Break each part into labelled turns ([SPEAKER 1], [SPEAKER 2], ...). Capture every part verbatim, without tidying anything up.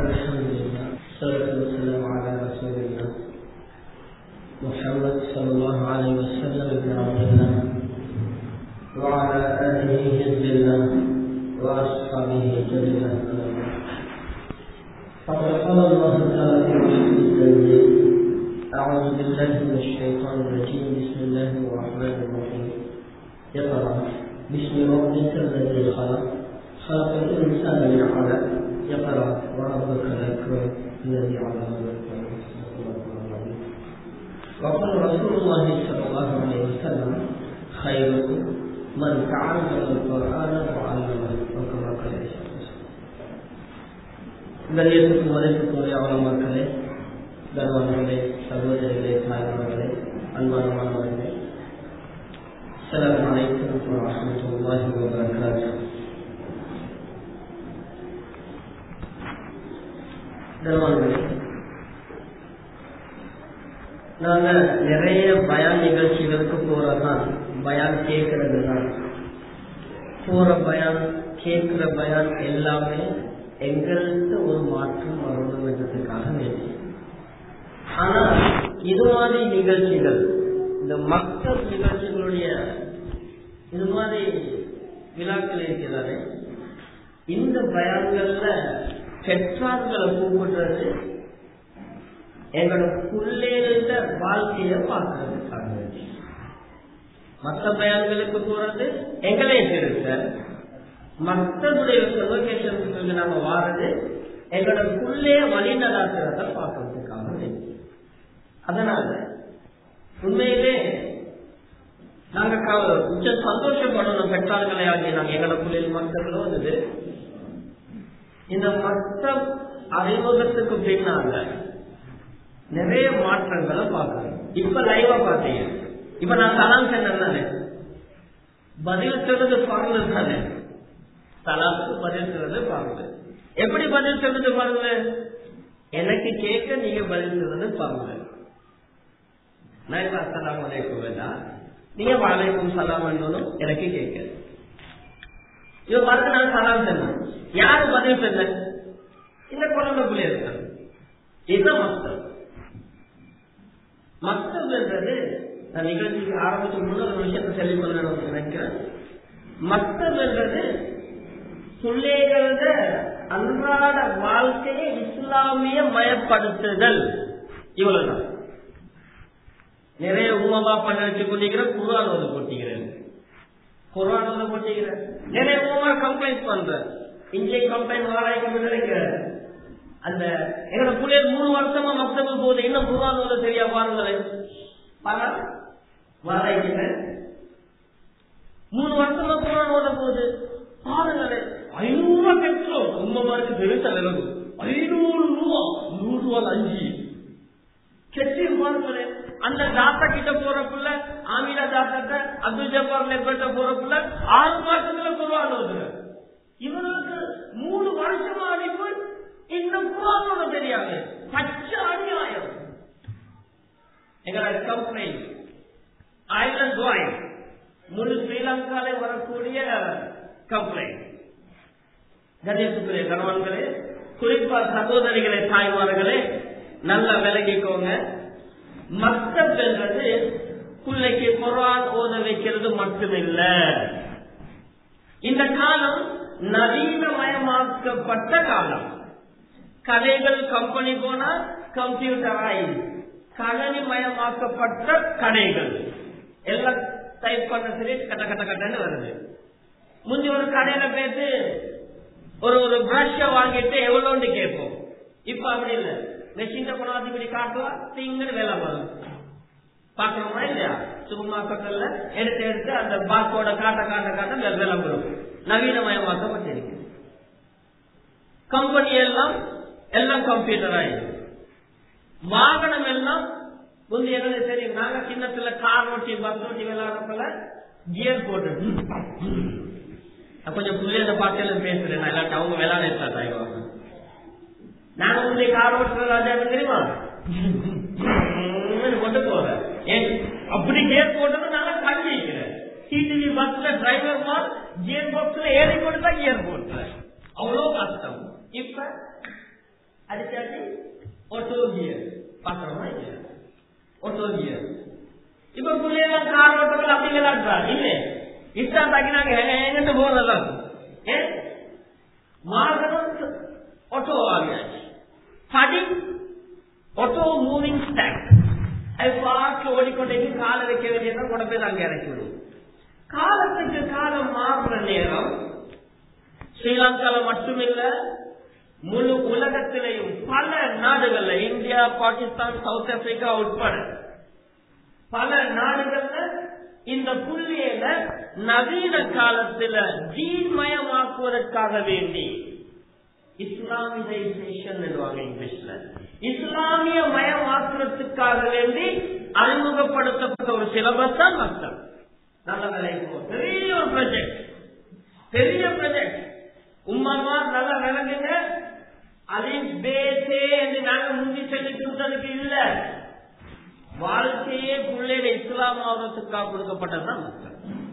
[SPEAKER 1] الحمد لله والصلاة والسلام على رسول الله محمد صلى الله عليه وسلم ابن عبد الله وعلى آله حزب الله وأصحابه جل الله. فقد قال الله تعالى في محكم التنزيل: أعوذ بالله من الشيطان الرجيم بسم الله الرحمن الرحيم. اقرأ باسم ربك الذي خلق خلق الإنسان من علق اقرأ وربك الأكرم الذي علم بالقلم. وقال رسول الله صلى الله عليه وسلم: خيركم من تعلم القرآن وعلمه وكما قال عيسى. கண்ணியத்துக்கும் மதிப்புக்கும் உலமாக்களே, கர்வான்களே, சகோதரிகளே, தாய்மார்களே, அன்பான மாணவர்களே, அஸ்ஸலாமு அலைக்கும் வரஹ்மத்துல்லாஹி வபரகாத்துஹு. கர்வான்களே, நாங்க நிறைய பயான் நிகழ்ச்சிகளுக்கு போறதான், பயான் கேட்கறது தான். போற பயான், கேட்கிற பயான் எல்லாமே எங்களுக்கு ஒரு மாற்றம் வரணும் என்றதுக்காக வேண்டி. ஆனா இது மாதிரி நிகழ்ச்சிகள், இந்த மக்கள் நிகழ்ச்சிகளுடைய இது மாதிரி விழாக்கள் இருக்கிறாரு, இந்த பயான்கள்ல பெற்றார்களை கூப்பிடுறது எங்களோட பிள்ளைகள வாழ்க்கைய பார்க்கறதுக்காக. மற்ற பயான்களுக்கு போறது எங்களே திருத்த, மக்களுடைய சொல்வகேஷனுக்கு நாம வாரது எங்களோட பிள்ளைய வழிநடாத்துறத பார்க்கறதுக்காக. அதனால உண்மையிலே நாங்க உச்ச சந்தோஷப்படணும். பெற்றார்களை ஆகிய நாங்க எங்களோட பிள்ளைகள் மக்களும் வந்தது இந்த மற்ற அறிமுகத்துக்கு பின்னால நிறைய மாற்றங்களை பார்க்கணும். இப்ப லைவா பாத்தீங்க, இப்ப நான் சலாம் சொன்னேன், பதில் சொல்றது பரவ தானே, சலாத்துக்கு பதில் சொல்றது பாருங்க. எப்படி பதில் சொல்றது பாருங்க, எனக்கு கேட்க நீங்க பதில் சொல்றது பாருங்க. நான் இப்ப அஸ்ஸலாமு அலைக்கும் வேண்டாம், நீங்க வலைக்கும் சலாம் பண்ணணும் எனக்கு கேட்க. இவ பாருங்க, நான் சலாம் சொன்னேன், யாரு பதில் சொன்ன? இந்த குழந்தை பிள்ளை இருக்காங்க. இதுதான் மக்தப். மக்தப் என்றது நான் நிகழ்ச்சிக்கு ஆரம்பிக்கும் போது ஒரு விஷயத்தை சொல்லி கொள்ள நினைக்கிறேன். மக்தப் என்றது பிள்ளைகள அன்றாட வாழ்க்கையை இஸ்லாமிய மயப்படுத்துதல். இவ்வளவுதான். நிறைய உமாவா பண்ண வச்சு கொண்டிருக்கிற குர்ஆன் ஓத போட்டிக்கிறேன், குர்ஆன் ஓத போட்டிக்கிறேன். நிறைய உமா கம்ப்ளைண்ட் பண்ற, இங்கே கம்ப்ளைண்ட் வாராய்க்கு நினைக்கிற அந்த எங்களோட பிள்ளைகள் மூணு வருஷமா மக்தபு போகுது, இன்னும் குர்ஆன் ஓத சரியா பாருங்களேன். வாராய்க்கு மூணு வருஷமா குர்ஆன் ஓத போகுது பாருங்களேன். ஐநூறு ரூபாய் கட்டணும், உண்மைக்கு பெருசா நிலவு. ஐநூறு ரூபா, நூறு ரூபாய் அஞ்சு கெட்டி பாருங்களேன். அந்த தாத்தா கிட்ட போறப்புள்ள, ஆமீனா தாத்தா, அப்துல் ஜப்பார் நெப்பட்ட போறப்புள்ள ஆறு மாசத்துல குர்ஆன் ஓதுற. இவருக்கு மூணு வருஷமா அனுப்பு, இன்னும் குர்ஆன் ஓத தெரியாது. பச்சை அநியாயம். எங்களோட கம்ப்ளைண்ட் ஐலண்ட் பாய் முழு ஸ்ரீலங்கால வரக்கூடிய கம்ப்ளைண்ட். கணேசுக்குரிய கணவன்களே, குறிப்பா சகோதரிகளே, தாய்மார்களே, நல்லா விளங்கிக்கோங்க. மக்தப் என்றது பிள்ளைக்கு குர்ஆன் ஓத வைக்கிறது மட்டுமில்ல. இந்த காலம் நவீனமயமாக்கப்பட்ட காலம். கடைகள், கம்பெனி போனா கம்ப்யூட்டரைஸ், கணனிமயமாக்கப்பட்ட கடைகள். எல்லாம் டைப் பண்ண சரி கட்ட கட்ட கட்டன்னு வருது. முந்தி ஒரு கடையில போயிட்டு ஒரு ஒரு பிரஷ வாங்கிட்டு எவ்வளோன்னு கேட்போம். இப்ப அப்படி இல்லை, மெஷின் கொண்டாந்து இப்படி காட்டுவா, திங்கன்னு வேலை வரும். பாக்கணுமா இல்லையா? சும்மா பக்கத்துல எடுத்து எடுத்து அந்த பாக்கோட காட்ட காட்ட காட்ட வேலை வரும். நவீனமயமாக்கப்பட்டிருக்கு. கம்பெனி எல்லாம் எல்லாம் கம்ப்யூட்டராயிருக்கு. வாகனம் எல்லாம் முந்தி என்ன தெரியும், நாங்க சின்னத்துல கார் ஓட்டி பஸ் ஓட்டி விளையாடுறப்பல கியர் போட்டு கொஞ்சம் புள்ளைய பாட்டில பேசுறேன், நான் இல்லாட்டி அவங்க விளையாட ஆயிடுவாங்க. நாங்க முந்தைய கார் ஓட்டுற ராஜா தெரியுமா, கொண்டு போறேன். அப்படி கியர் போட்டது நாங்க கண்டிக்கிறேன். டிடிவி பஸ்ல டிரைவர் கியர் பாக்ஸ்ல ஏறி கொடுத்தா கியர் போட்டு அவ்வளவு கஷ்டம். இப்ப அடிச்சாச்சு ஆட்டோ கியர் பாக்குறோமா இல்லையா? Auto gear. இப்ப பிள்ளைங்க கார் ஓட்டங்கள் அப்படி விளையாடுறாங்க இல்ல, இஷ்டா தாக்கினாங்க எங்கிட்டு போறதெல்லாம் ஏன் வாகனம் ஆட்டோ ஆகியாச்சு. படி ஆட்டோ மூவிங் ஸ்டாண்ட், அது பார்த்து ஓடிக்கொண்டே காலை வைக்க வேண்டியதான் கொண்டு போய் நாங்க இறக்கி விடுவோம். காலத்துக்கு காலம் மாறுற நேரம் ஸ்ரீலங்கால மட்டுமில்ல முழு உலகத்திலேயும் பல நாடுகள்ல, இந்தியா, பாகிஸ்தான், சவுத் ஆப்பிரிக்கா உட்பட பல நாடுகள்ல இந்த புள்ளியில நவீன காலத்துல ஜீன்மயமாக்குவதற்காக வேண்டி இஸ்லாமியைசேஷன் இங்கிலீஷ்ல இஸ்லாமிய மயமாக்குறதுக்காக வேண்டி அறிமுகப்படுத்தப்பட்ட ஒரு சிலபஸ் தான் மக்தப். நல்ல விளைவு பெரிய ஒரு ப்ராஜெக்ட், பெரிய ப்ராஜெக்ட். உம்மாமா நல்லா விளங்குங்க. அலிஃப் பே தே என்று நாங்க முந்தி சொல்லி கொடுத்ததுக்கு இல்ல, வாழ்க்கையே புள்ளையில இஸ்லாம் ஆவறதுக்காக கொடுக்கப்பட்டதுதான் மக்தப்.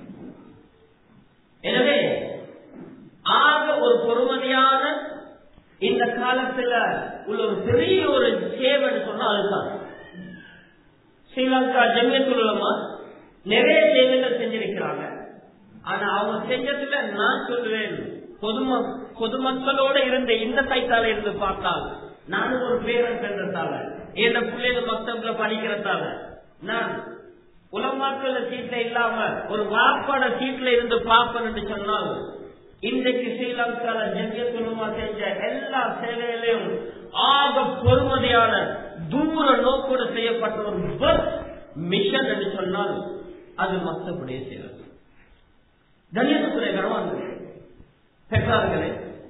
[SPEAKER 1] எனவே ஆக ஒரு பொறுமதியான இந்த காலத்துல உள்ள ஒரு பெரிய ஒரு சேவைன்னு சொன்னா அதுதான். ஸ்ரீலங்கா ஜமியத்துல் உலமா நிறைய சேவைகள் செஞ்சிருக்கிறாங்க. ஆனா அவங்க செஞ்சதுல நான் சொல்லுவேன், பொதும பொதுமக்களோட இருந்த இந்த சைட்டால இருந்து பார்த்தால், நானும் ஒரு பேரன் சென்றதால, என் பிள்ளைகள் மக்தப்ல படிக்கிறதால, நான் உலமாக்கள சீட்ல இல்லாம ஒரு வாப்பாட சீட்ல இருந்து பார்ப்பேன்னு சொன்னால், இன்றைக்கு ஸ்ரீலங்கால ஜமியத்துல் உலமா செஞ்ச எல்லா சேவைகளையும் ஆக பொறுமதியான தூர நோக்கோடு செய்யப்பட்ட ஒரு பஸ் மிஷன் என்று சொன்னால் அது மக்தபுடைய சேவை. கண்ணியத்துக்குரிய கனவான்களே, பெற்றார்களே,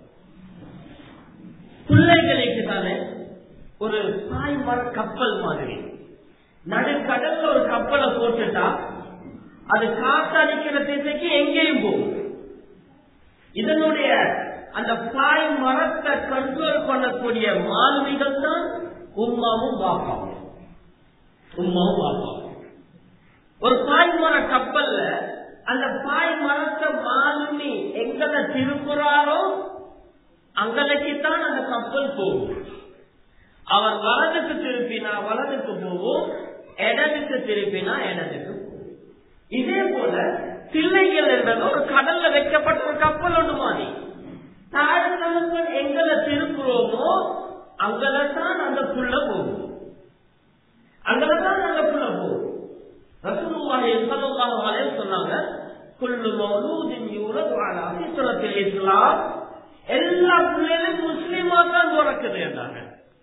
[SPEAKER 1] பிள்ளைகளுக்கு தானே ஒரு தாய்மர கப்பல் மாதிரி நடுக்கடல்ல ஒரு கப்பலை போட்டுட்டா அது காத்தடிக்கிற திசைக்கு எங்கேயும் போகும். இதனுடைய அந்த பாய் மரத்தை கண்ட்ரோல் பண்ணக்கூடிய மாலுமிகள் தான் உம்மாவும் பாப்பாவும். உம்மாவும் பாப்பாவும் ஒரு பாய் மர கப்பல்ல அந்த பாய் மரத்தை மாலுமி எங்களை திருப்புறாரோ அங்கலைக்குத்தான் அந்த கப்பல் போகும். அவர் வலதுக்கு திருப்பினா வலதுக்கு போகும், இடதுக்கு திருப்பினா இடதுக்கு போகும். இதே போல பிள்ளைகள் என்றது ஒரு கடல்ல வைக்கப்பட்ட ஒரு கப்பல் ஒன்று மாதிரி. தாழ்த்தவங்கள் எங்களை திருப்புறோமோ அங்கதான் அந்த புள்ள போகும், அங்கதான் அந்த புள்ள போகும். ரசூலுல்லாஹி ஸல்லல்லாஹு அலைஹி வஸல்லம் சொன்னாங்க, குல்லு மௌலூதின் யூலது அலா ஃபித்ரத்தில் இஸ்லாம், எல்லா பிள்ளைகளும் முஸ்லிமா தான் பிறக்குது என்றாங்க.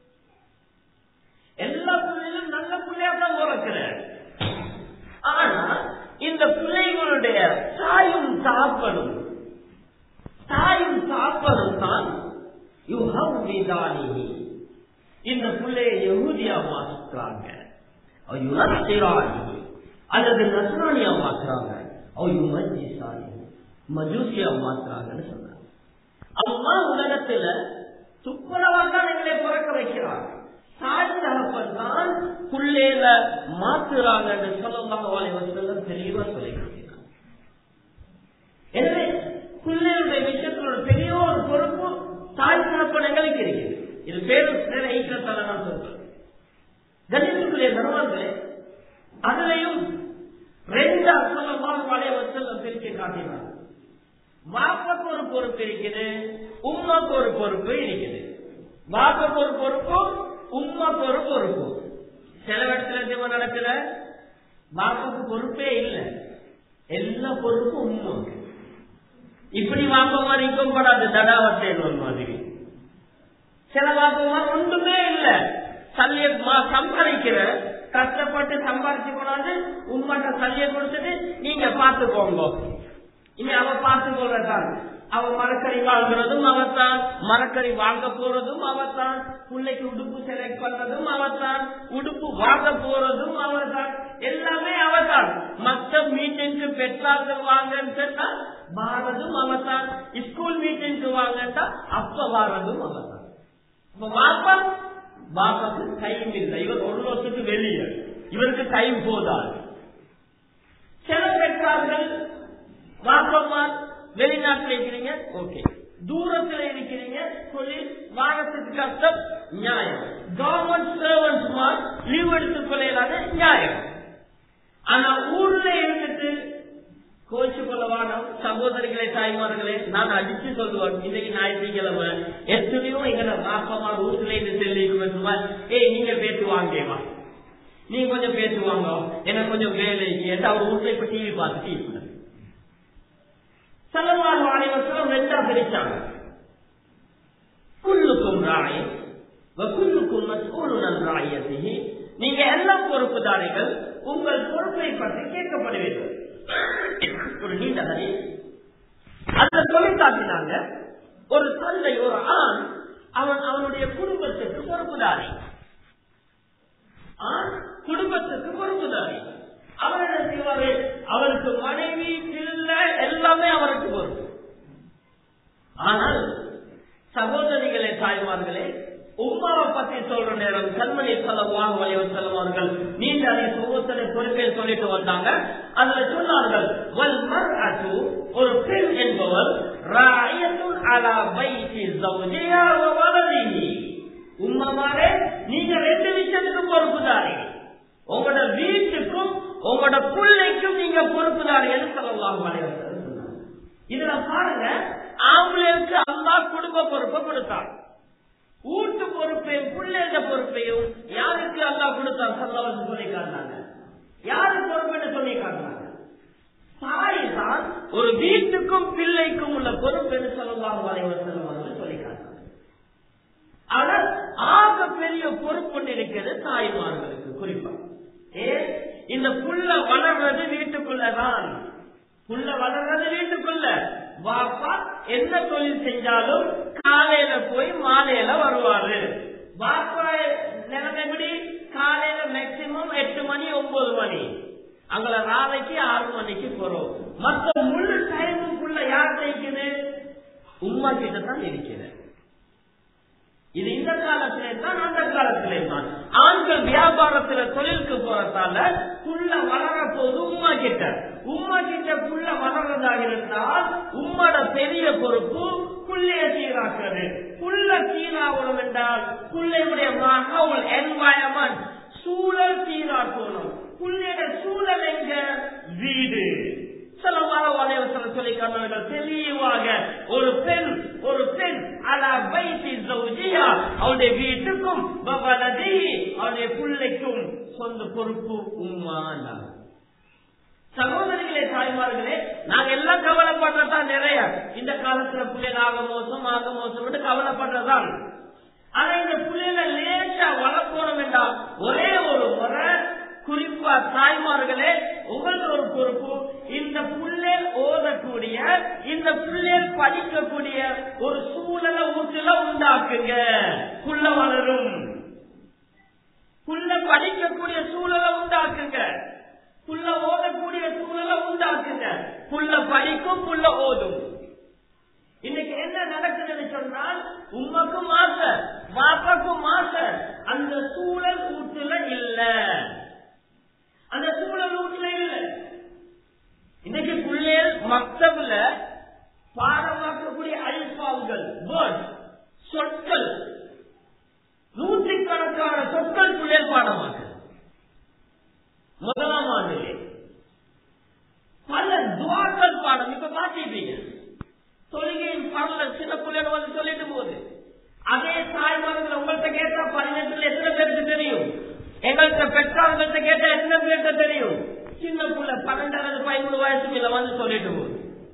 [SPEAKER 1] எல்லா பிள்ளைகளும் நல்ல பிள்ளையா தான் பிறக்குது. ஆனா இந்த பிள்ளைகளுடைய தாயும் தாப்பனும் தாயும் தாப்பனும் தான் யுஹவ்விதானி, இந்த பிள்ளையை யஹூதியா மாற்றுறாங்க, அல்லது நஸ்ரானியா மாற்றுறாங்க, மஜூசியா மாற்றுறாங்கன்னு சொன்னாங்க. அல்லாஹ் உலகத்துல துப்புரவாதான் எங்களை பிறக்க வைக்கிறாங்க, தாய் தகப்பன் தான் புள்ளையில மாற்றுறாங்கன்னு ஸல்லல்லாஹு அலைஹி வஸல்லம் தெளிவா சொல்லியிருக்கிறாங்க. எனவே பிள்ளைகளுடைய விஷயத்துல ஒரு பெரிய ஒரு பொறுப்பு தாய் தகப்பன் எங்களுக்கு இருக்குது. இது பேரும் ஈக்கிறதால நான் சொல்றேன். கணிதத்துக்குரிய தர்மங்களே, அதிலையும் ரெண்டு ஸல்லல்லாஹு அலைஹி வஸல்லம் பிரிச்சு காட்டினார். வாப்பக்கு ஒரு பொறுப்பு இருக்குது, உம்மாக்கு ஒரு பொறுப்பு இருக்குது. வாப்பக்கு ஒரு பொறுப்பு, உம்மாக்கு ஒரு பொறுப்பு. சில இடத்துல ஜீவன் நடக்கிற வாப்பக்கு பொறுப்பே இல்லை, எல்லா பொறுப்பும் உம்மாக்கு. இப்படி வாப்பமார் இக்கப்படாது தடாவத்தேன் மாதிரி. சில வாப்பமார் ஒன்றுமே இல்லை, சல்லிய சம்பாதிக்கிற கஷ்டப்பட்டு சம்பாதிச்சு கொண்டாந்து உண்மைட்ட சல்லிய கொடுத்துட்டு நீங்க பார்த்துக்கோங்க, இனி அவ பார்த்துக்கொள்ளத்தான். அவ மரக்கறி வாங்குறதும் அவத்தான், மரக்கறி வாங்க போறதும் அவத்தான், பிள்ளைக்கு உடுப்பு செலக்ட் பண்றதும் அவத்தான், உடுப்பு வாங்க போறதும் அவர்தான், எல்லாமே அவத்தான். மற்ற மீட்டிங்க்கு பெற்றார்கள் வாங்கன்னு சொன்னா வாரதும் அவத்தான், ஸ்கூல் மீட்டிங்க்கு வாங்கட்டா அப்ப வாரதும் அவத்தான். பாப்பா பாப்பாக்கு டைம் இல்லை, இவர் ஒரு வருஷத்துக்கு வெளியே, இவருக்கு டைம் போதாது. சில பெற்றார்கள் பாப்பம்மா வெளிநாட்டில் இருக்கிறீங்க, ஓகே, தூரத்தில் இருக்கிறீங்க, தொழில் வாரத்துக்கு கஷ்டம், நியாயம். கவர்மெண்ட் சர்வன்ஸ் லீவ் எடுத்துக் கொள்ளாத நியாயம். ஆனா ஊர்ல இருந்துட்டு கோச்சு கொள்ளவான சகோதரிகளே தாய்மார்களே, நான் அடிச்சு சொல்லுவேன், இன்னைக்கு ஞாயிற்றுக்கிழமை எத்தனையோ எங்களை பாப்பமா வீட்டுல இருந்து செல்லிக்குமா, ஏய் நீங்க பேசுவாங்கேவா, நீங்க கொஞ்சம் பேசுவாங்க, எனக்கு கொஞ்சம் வேலைக்கு அவர் வீட்டுல இப்ப டிவி பார்த்து டிவி ஸல்லல்லாஹு அலைஹி வஸல்லம் ரெண்டா பிரிச்சாங்க. குல்லுக்கும் ராய் வகுல்லுக்கும் மஸ்ஊலுன் அன் ராயியத்திஹி. நீங்க எல்லாம் பொறுப்புதாரிகள், உங்கள் பொறுப்பை பற்றி கேட்கப்படுவீர்கள். ஒரு நீண்ட கதை அந்த சொல்லி காட்டினாங்க. ஒரு தந்தை, ஒரு ஆண், அவன் அவனுடைய குடும்பத்துக்கு பொறுப்புதாரி. ஆண் குடும்பத்துக்கு பொறுப்புதாரி. அவர் என்ன செய்வாரு, அவருக்கு மனைவி பிள்ளை எல்லாமே அவருக்கு பொறுப்பு. ஆனால் சகோதரிகளே தாய்மார்களே, உம்மாவை பத்தி சொல்ற நேரம் கண்மணி ஸல்லல்லாஹு அலைஹி வஸல்லம் அவர்கள் நீண்ட அதை ஒவ்வொருத்தரை பொறுப்பேல் சொல்லிட்டு வந்தாங்க. அதுல சொன்னார்கள், வல் மர்அத்து, ஒரு பெண் என்பவர் ராயத்துன் அலா பைத்தி ஸௌஜிஹா வ வலதிஹி. உம்மமாரே, நீங்க ரெண்டு விஷயத்துக்கு பொறுப்புதாரி. உங்களோட வீட்டுக்கும் உங்களோட பிள்ளைக்கும் நீங்க பொறுப்புதாரி என்று ஸல்லல்லாஹு அலைஹி வஸல்லம் சொன்னாங்க. இதுல பாருங்க, ஆம்பளைக்கு அல்லாஹ் குடும்ப பொறுப்பை கொடுத்தார். வீட்டு பொறுப்பையும் பிள்ளைங்க பொறுப்பையும் யாருக்கு அல்லாஹ் கொடுத்தார் ஸல்லல்லாஹு சொல்லி காட்டினாங்க. யாரு பொறுப்புன்னு சொல்லி காட்டினாங்க? தாய் தான் ஒரு வீட்டுக்கும் பிள்ளைக்கும் உள்ள பொறுப்பு என்று ஸல்லல்லாஹு அலைஹி வஸல்லம் அவர்கள் சொல்லி காட்டினாங்க. ஆனால் ஆக பெரிய பொறுப்பு இருக்கிறது தாய்மார்களுக்கு குறிப்பா. ஏன் இந்த புள்ள வளர்றது வீட்டுக்குள்ளதான். புள்ள வளர்றது வீட்டுக்குள்ள. பாப்பா என்ன தொழில் செஞ்சாலும் காலையில போய் மாலையில வருவாரு. பாப்பா நிலைமை எப்படி, காலையில மேக்சிமம் எட்டு மணி ஒன்பது மணி, அங்கள நாளைக்கு ஆறு மணிக்கு போறோம். மற்ற முழு டைமுக்குள்ள யார் ஜெயிக்குது? உம்மா கிட்ட தான் இருக்கிறது. இது இந்த காலத்திலே தான், அந்த காலத்திலே தான். ஆண்கள் வியாபாரத்துல தொழிலுக்கு போறதால புள்ள வளர போது உம்மா கிட்ட. உம்மா கிட்ட புள்ள வளர்றதாக இருந்தால் உம்மோட பெரிய பொறுப்பு புள்ளைய சீராக்குறது. புள்ள சீராகணும் என்றால் புள்ளையுடைய மகவுல் என்வாயன்மெண்ட், சூழல் சீராக்கணும். புள்ளையோட சூழல் எங்க? வீடு. ஸல்லல்லாஹு அலைஹி வஸல்லம் சொல்லி காட்டினார்கள் தெளிவாக, ஒரு பெண் ஒரு பெண் அலா பைத்தி ஸௌஜிஹா, அவளுடைய வீட்டுக்கும் வலதிஹி, அவளுடைய பிள்ளைக்கும் சொந்த பொறுப்பு உம்மா. சகோதரிகளே தாய்மார்களே, நாங்க எல்லாம் கவலைப்படுறதா நிறைய. இந்த காலத்துல பிள்ளைகள் ஆக மோசம் ஆக மோசம் கவலைப்படுறதான். ஆனா இந்த பிள்ளைகளை லேசா வளர்க்கணும் என்றால் ஒரே ஒரு முறை, குறிப்பா தாய்மார்களே, உங்களுக்கு ஒரு பொறுப்பு, இந்த பிள்ளைகள் ஓதக்கூடிய, இந்த பிள்ளைகள் படிக்கக்கூடிய ஒரு சூழலை வீட்டுல உண்டாக்குங்க. புள்ள வளரும், புள்ள படிக்கக்கூடிய சூழலை உண்டாக்குங்க, புள்ள ஓதக்கூடிய சூழலை உண்டாக்குங்க. புள்ள படிக்கும், புள்ள ஓதும். இன்னைக்கு என்ன நடக்குதுன்னு சொன்னால், உமக்கும் ஆசை, பாப்பாக்கும் ஆசை, அந்த சூழல் வீட்டுல இல்ல, அந்த சூழல் வீட்டுல இல்ல. இன்னைக்கு பிள்ளைகள் மக்தபுல பாடமாக்கக்கூடிய அல்பாவுகள், சொற்கள், நூற்றுக்கணக்கான சொற்கள் பிள்ளைகள் பாடமாக்க முதலாம் ஆண்டிலே பல துவாக்கள் பாடம். இப்ப பாத்தீங்க தொழுகையின் பல சின்ன பிள்ளைகள் வந்து சொல்லிட்டு போகுது. அதே தாய்மார்கள் உங்கள்கிட்ட கேட்டா பதினெட்டுல எத்தனை பேருக்கு தெரியும்? எங்கள்கிட்ட பெற்றோர்கள்ட்ட கேட்டா எத்தனை பேருக்கு தெரியும்? சின்ன பிள்ளை பன்னெண்டாவது பதிமூணு வயசுல வந்து சொல்லிட்டு போகுது.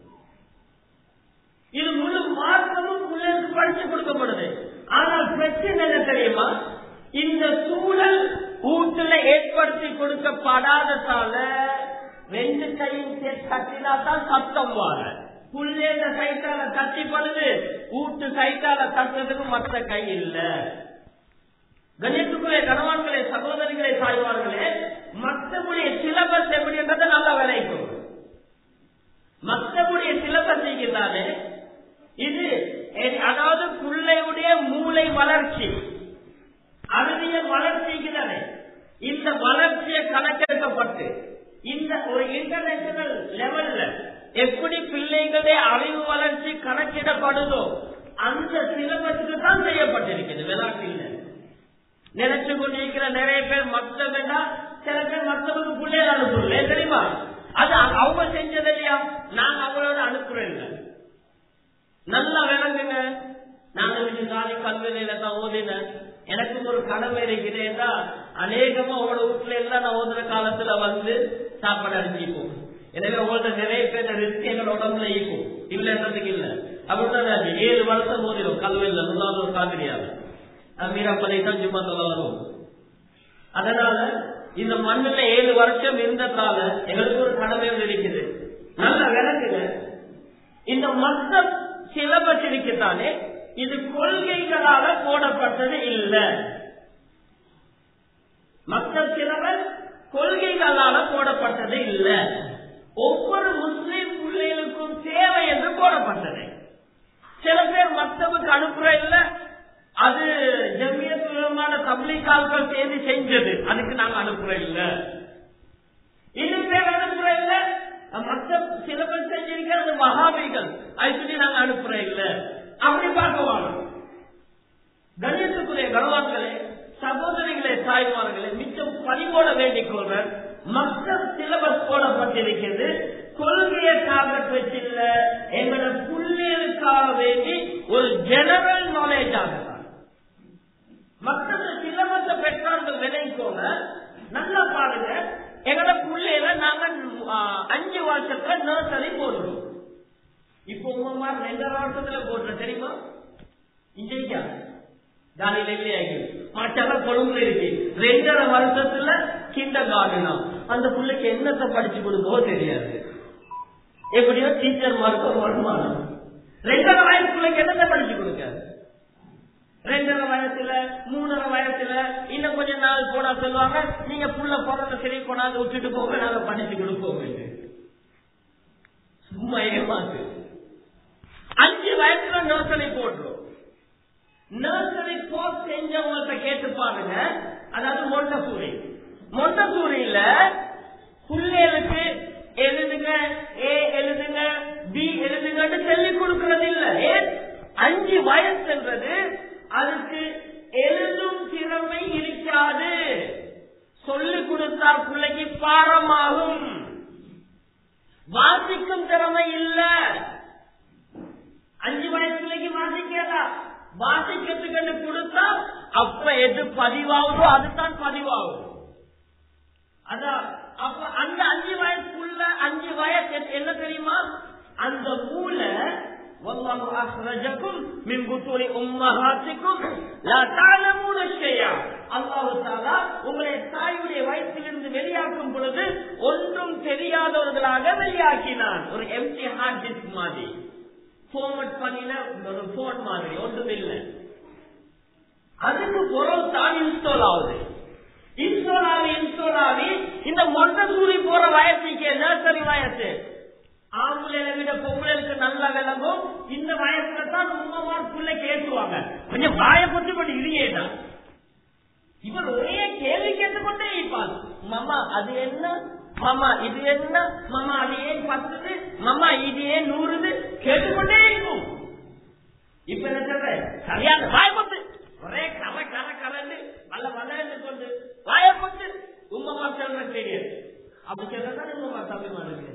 [SPEAKER 1] இது முழு மார்க்கமும் பிள்ளைகளுக்கு படிச்சு கொடுக்கப்படுது. ஆனால் பிரச்சனை என்ன தெரியுமா? இந்த சூழல் வீட்டுல ஏற்படுத்தி கொடுக்கப்படாததால ரெண்டு கையும் தட்டினாதான் சத்தம் வார. புள்ளேட சைட்டால தட்டிப்படுது, வீட்டு சைட்டால தட்டுறதுக்கு மற்ற கை இல்ல. கணித்துக்குள்ளே கணவான்களே, சகோதரிகளே, தாய்வார்களே, மற்றபடிய சிலபஸ் எப்படின்றத நல்லா விளைக்கும். மற்றபடிய சிலபஸ் தானே இது, அதாவது பிள்ளையுடைய மூளை வளர்ச்சி, அறிவியல் வளர்ச்சிக்கு தானே இந்த வளர்ச்சியை கணக்கெடுக்கப்பட்டு இந்த ஒரு இன்டர்நேஷனல் லெவல்ல எப்படி பிள்ளைகளுடைய அறிவு வளர்ச்சி கணக்கிடப்படுதோ அந்த சிலபஸுக்கு தான் செய்யப்பட்டிருக்கிறது. விளையாட்டு இல்லை.
[SPEAKER 2] நினைச்சு கொண்டிருக்கிற நிறைய பேர் மக்தப் என்றா சில பேர் மக்தபுக்கு பிள்ளைகள் அனுப்புறல தெரியுமா? அது அவங்க செஞ்சது இல்லையா, நாங்க அவங்களோட அனுப்புறோம் இல்லை. நல்லா விளங்குங்க. நாங்க வீட்டு காலி கல்வியில தான் ஓதின, எனக்கும் ஒரு கடமை இருக்கிறேன்னா அநேகமா உங்களோட வீட்டுல எல்லாம் நான் ஓதுற காலத்துல வந்து சாப்பாடு அடிச்சுப்போம். எனவே உங்கள்ட்ட நிறைய பேர் ரிஸ்க் எங்களோட உடம்புல ஈக்கும் இல்லைன்றதுக்கு இல்ல. அப்படித்தான் ஏழு வருஷம் ஓதிடும் கல்வியில முதலாவது ஒரு காத்திரியாது மீராப்பதை தான் சும்மா சொல்ல வரும். அதனால இந்த மண்ணுல ஏழு வருஷம் இருந்ததால எங்களுக்கு ஒரு கடமை இருக்குது. நல்ல விளக்குங்க. இந்த மொத்த சிலபஸ் இருக்குத்தானே இது கொள்கைகளால போடப்பட்டது இல்ல. மற்ற சிலபஸ் கொள்கைகளால போடப்பட்டது இல்ல. ஒவ்வொரு முஸ்லிம் பிள்ளைகளுக்கும் தேவை என்று போடப்பட்டது. சில பேர் மக்தபுக்கு அனுப்புற இல்ல, அது ஜமியத்துலமான தப்லீகால்கள் சேர்ந்து செஞ்சது, அதுக்கு நாங்க அனுப்புற இல்ல. இன்னும் பேர் அனுப்புற இல்ல, மற்ற சிலபஸ் செஞ்சிருக்கிறது வஹாபிகள், அது சொல்லி நாங்க அனுப்புற இல்ல. அப்படி பார்க்கவாங்க. கணியத்துக்குரிய கனவான்களே, சகோதரிகளே, தாய்மார்களே, மிச்சம் பணிவோட வேண்டிக் கொள்ற மக்கள் சிலபஸ் போடப்பட்டிருக்கிறது. கொள்கையை டார்கெட் வச்சில்ல, எங்களோட புள்ளியலுக்காக வேண்டி ஒரு ஜெனரல் நாலேஜ் ஆகலாம். மக்கள் சிலபஸ பெற்றார்கள் விளைக்கோங்க. நல்லா பாருங்க, எங்களோட புள்ளையில நாங்க அஞ்சு வருஷத்துல நர்சரி போடுறோம். இப்போ உமா ரெண்டரை வருஷத்துல போடுற தெரியுமா? இன்றைக்கா காலையில ஆகி மாற்றால கொழும்புல இருக்கு. ரெண்டரை வருஷத்துல கிண்டர் கார்டனா அந்த பிள்ளைக்கு என்னத்தை படிச்சு கொடுக்கவோ தெரியாது. எப்படியோ டீச்சர் மார்க்கு ஒரு வருமானம். ரெண்டரை வயசு பிள்ளைக்கு என்னத்தை படிச்சு கொடுக்காது. ரெண்டரை வயசுல மூணரை வயசுல இன்னும் கொஞ்சம் நாள் போனா சொல்லுவாங்க, நீங்க புள்ள பிறந்த சரி கொண்டாந்து விட்டுட்டு போக நாங்க படிச்சு கொடுப்போம். சும்மா ஏமாத்து. அஞ்சு வயசுல நர்சரி போடுறோம். நர்சரி கோர்ஸ் செஞ்சவங்கள்ட்ட கேட்டு பாருங்க. அதாவது மொண்டசூரி மொண்டசூரியில பிள்ளைகளுக்கு எழுதுங்க, ஏ எழுதுங்க, பி எழுதுங்கன்னு சொல்லி கொடுக்கறது இல்ல. ஏன்? அஞ்சு வயசுன்றது அதுக்கு எழுதும் திறமை இருக்காது. சொல்லிக் கொடுத்தால் பிள்ளைக்கு பாரமாகும். வாசிக்கும் திறமை இல்ல. அஞ்சு வயசுலக்கு வாசிக்கிறதா? வாசிக்கிறதுக்கு கொடுத்தா அப்ப எது பதிவாகுதோ அதுதான் பதிவாகும். அதான் அப்ப அந்த அஞ்சு வயசுக்குள்ள அஞ்சு வயசு என்ன தெரியுமா? அந்த மூளை வல்லாஹு அஹ்ரஜக்கும் மின் புத்தூனி உம்மஹாத்திக்கும் லா தஅலமூன ஷைஆ. அல்லாஹ் தஆலா உங்களை தாயுடைய வயிற்றிலிருந்து வெளியாக்கும் பொழுது ஒன்றும் தெரியாதவர்களாக வெளியாக்கினான். ஒரு எம்டி ஹார்ட் டிஸ்க் மாதிரி ஃபார்மட் பண்ணின ஒரு போன் மாதிரி ஒன்றும் இல்லை. அதுக்கு பொருள் தான் இன்ஸ்டால் ஆகுது. இன்ஸ்டால் ஆகி இன்ஸ்டால் ஆகி இந்த மொண்டசூரி போற வயசுக்கு நர்சரி வயசு ஆம்பளைல விட பொம்பளைக்கு நல்லா விளங்கும். இந்த வயசுல தான் உண்மைமா புள்ள கேட்டுவாங்க. கொஞ்சம் வாய கொண்டு கொண்டு இடியேதான் இவர் ஒரே கேள்வி கேட்டுக்கொண்டே இருப்பார். மாமா அது என்ன, மாமா இது என்ன, மாமா அது ஏன் பத்துது, மாமா இது ஏன் நூறுது கேட்டுக்கொண்டே இருக்கும். இப்ப என்ன சொல்ற? சரியான வாய்ப்பு ஒரே கரை கரை கரண்டு நல்ல வளர்ந்து கொண்டு வாயப்பட்டு உண்மைமா சொல்ற தெரியாது. அப்படி சொல்றதான் உண்மைமா சமயமா இருக்கு.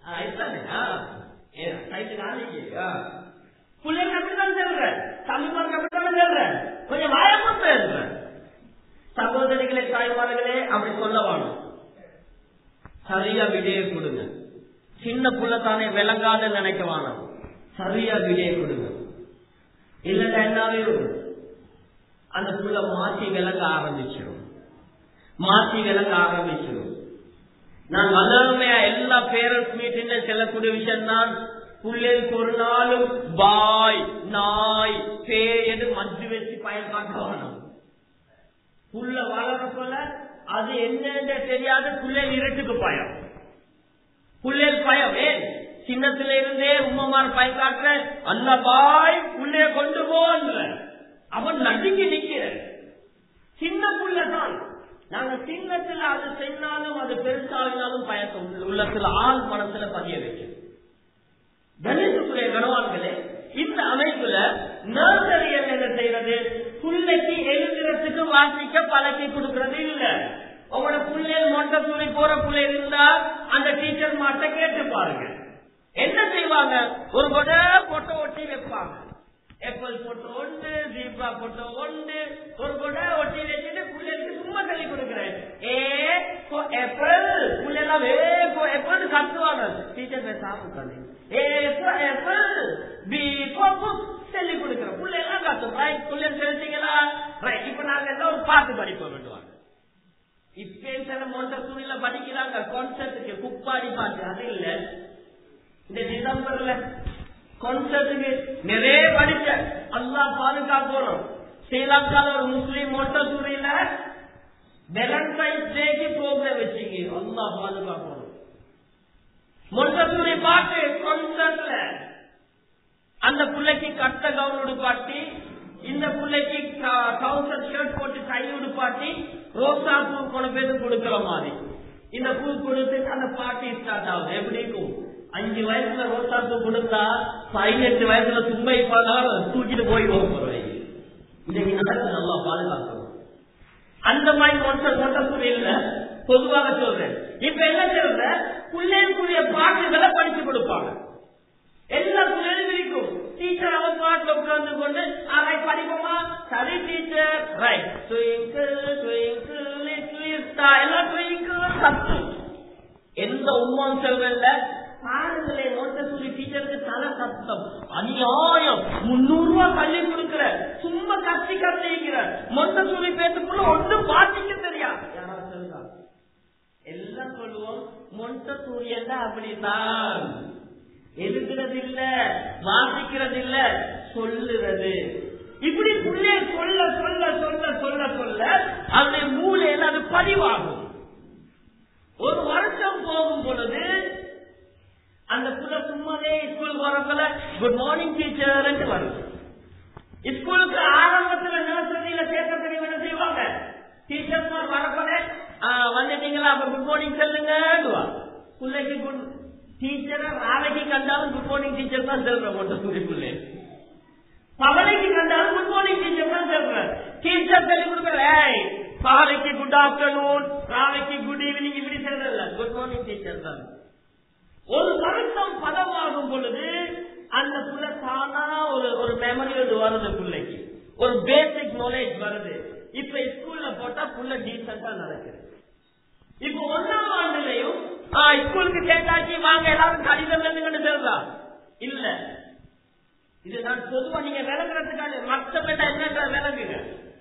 [SPEAKER 2] பிள்ளைங்க அப்படித்தான் சொல்ற, சமயமாருக்கு அப்படித்தான் சொல்ற, கொஞ்சம் வாயப்பட்டு சொல்ற. சகோதரிகளே, தாய்மார்களே, அப்படி சொல்ல வேணும். சரியா விடையை கொடுங்க. சின்ன புள்ள தானே விளங்காத நினைக்க வேணும். சரியா விடையை கொடுங்க. இல்லன்னா என்னாவே அந்த புள்ள மாற்றி விளங்க ஆரம்பிச்சிடும். மாற்றி விளங்க ஆரம்பிச்சிடும். நான் வளர்மையா எல்லா பேரண்ட்ஸ் மீட்டிங்ல செல்லக்கூடிய விஷயம் தான், பிள்ளைகளுக்கு ஒரு நாளும் பாய் நாய் பேரு மஞ்சு வச்சு பயன்பாட்டு வேணும். புள்ள வளர போல அது என்ன தெரியாத பிள்ளைகள் இருட்டுக்கு பயம். பிள்ளைகள் பயம் ஏன்? சின்னத்தில இருந்தே உம்மமார் பயன்காட்டுற அல்ல பாய் புள்ளைய கொண்டு போன்ற அவன் நடுங்கி நிக்கிற சின்ன புள்ளதான். நாங்க சின்னத்துல அது செய்தாலும் அது பெருசாகினாலும் பயத்தம் உள்ளத்துல ஆள் மனசுல பதிய வைக்க. கணேசத்துடைய கனவான்களே, இந்த அமைப்புல நர்சரியல் என்ன செய்யறது? பிள்ளைக்கு எழுதுறதுக்கு வாசிக்க பழக்கி கொடுக்கறது இல்ல. உங்களோட பிள்ளைகள் மொண்டசூரி போற பிள்ளை இருந்தா அந்த டீச்சர் மாட்ட கேட்டு பாருங்க. என்ன செய்வாங்க, ஒரு கொடை போட்டோ ஒட்டி வைப்பாங்க. ஆப்பிள் போட்டோ ஒன்று, ஜீப்ரா போட்டோ ஒன்று, ஒரு கொடை ஒட்டி வச்சுட்டு பிள்ளைகளுக்கு சும்மா சொல்லி கொடுக்குறேன். ஏ for apple, பிள்ளைலாம் ஏ for apple கத்துவாங்க. டீச்சர் பேசாம A for apple, B for book சொல்லி கொடுக்குறோம். பிள்ளைலாம் கத்தும். ரைட், பிள்ளை செலுத்தீங்களா? ரைட், இப்ப நாங்க எல்லாம் ஒரு பாட்டு படிப்போம் வேண்டுவாங்க. இப்ப சில மொண்டசூரியில படிக்கிறாங்க கான்சர்ட்டுக்கு குப்பாடி பாட்டு. அது இல்ல, இந்த டிசம்பர்ல கான்சர்ட்டுக்கு நிறைய படிச்ச அல்லாஹ் பாதுகாக்கணும். ஸ்ரீலங்கால ஒரு முஸ்லீம் மொண்டசூரியில வேலண்டைன்ஸ் டேக்கு ப்ரோக்ராம் வச்சீங்க. அல்லாஹ் பாதுகாக்கணும். மொண்டசூரி பாட்டு கான்சர்ட்ல அந்த பிள்ளைக்கு கட்ட கவுன் உடுப்பாட்டி, இந்த பிள்ளைக்கு கவுசர் ஷர்ட் போட்டு கை உடுப்பாட்டி ரோசா பூ கொண்டு போய் கொடுக்கிற மாதிரி இந்த பூ கொடுத்து அந்த பாட்டி ஸ்டார்ட் ஆகும். எப்படி இருக்கும்? அஞ்சு வயசுல ரோசா பூ கொடுத்தா பதினெட்டு வயசுல தும்பை பாதாலும் தூக்கிட்டு போய் போறேன். இன்னைக்கு நடக்குது. நல்லா பாதுகாக்கணும். அந்த மாதிரி மொட்டை மொட்டை இல்ல, பொதுவாக சொல்றேன். இப்ப என்ன சொல்ற, பிள்ளைக்குரிய பாட்டுகளை படிச்சு கொடுப்பாங்க. எல்லா பிள்ளைகளும் இருக்கும். டீச்சர் அவன் பாட்டுல உட்கார்ந்து கொண்டு அதை படிப்போமா? சரி teacher, right, twinkle twinkle little star, எல்லாம் ட்விங்கிள் சத்தம். எந்த உண்மையும் சொல்றேன்ல, பாருங்களே மொண்டசூரி டீச்சருக்கு தலை சத்தம் அநியாயம். முன்னூறு ரூபாய் பள்ளி கொடுக்கிற, சும்மா கத்தி கத்திக்கிற மொண்டசூரி பேசுக்குள்ள ஒன்றும் வாசிக்க தெரியா. யாராவது சொல்லுங்க, எல்லாம் சொல்லுவோம் மொண்டசூரி என்ன அப்படித்தான். எழுதுறது இல்ல, வாசிக்கிறது இல்ல, சொல்லுறது. இப்படி புள்ளே சொல்ல சொல்ல சொல்ல சொல்ல சொல்ல அவருடைய மூளையில் அது பதிவாகும். ஒரு வருஷம் போகும் பொழுது அந்த புள்ள சும்மாவே ஸ்கூலுக்கு வரப்பல குட் மார்னிங் டீச்சர் வருது. ஸ்கூலுக்கு ஆரம்பத்துல நர்சரியில சேர்க்க தெரியும். என்ன செய்வாங்க, டீச்சர் வரப்பல வந்துட்டீங்களா, அப்ப குட் மார்னிங் சொல்லுங்க. பிள்ளைக்கு குட் டீச்சர் ராவைக்கு கண்டாலும் குட் மார்னிங் டீச்சர் தான் சொல்றேன். மொட்டை பிள்ளை பகலைக்கு கண்டாலும் குட் மார்னிங் டீச்சர் தான் சொல்றேன். டீச்சர் சொல்லி கொடுக்கல, பகலைக்கு குட் ஆப்டர்நூன், ராவைக்கு குட் ஈவினிங், இப்படி சொல்றல, குட் மார்னிங் டீச்சர் தான். ஒரு வருஷம் பதமாகும் பொழுது அந்த புள்ள தானா ஒரு ஒரு மெமரி வந்து வருது, பிள்ளைக்கு ஒரு பேசிக் நாலேஜ் வருது. இப்ப ஸ்கூல்ல போட்டா புள்ள டீசென்டா நடக்குது. இப்ப ஒன்னாம் ஆண்டுலயும் ஸ்கூலுக்கு கேட்டாச்சு வாங்க எல்லாரும் கடிதம் எழுதுங்கன்னு சொல்றா இல்ல. இது நான் பொதுவா நீங்க விளங்குறதுக்காக மற்ற பேட்டா என்ன விளங்குங்க.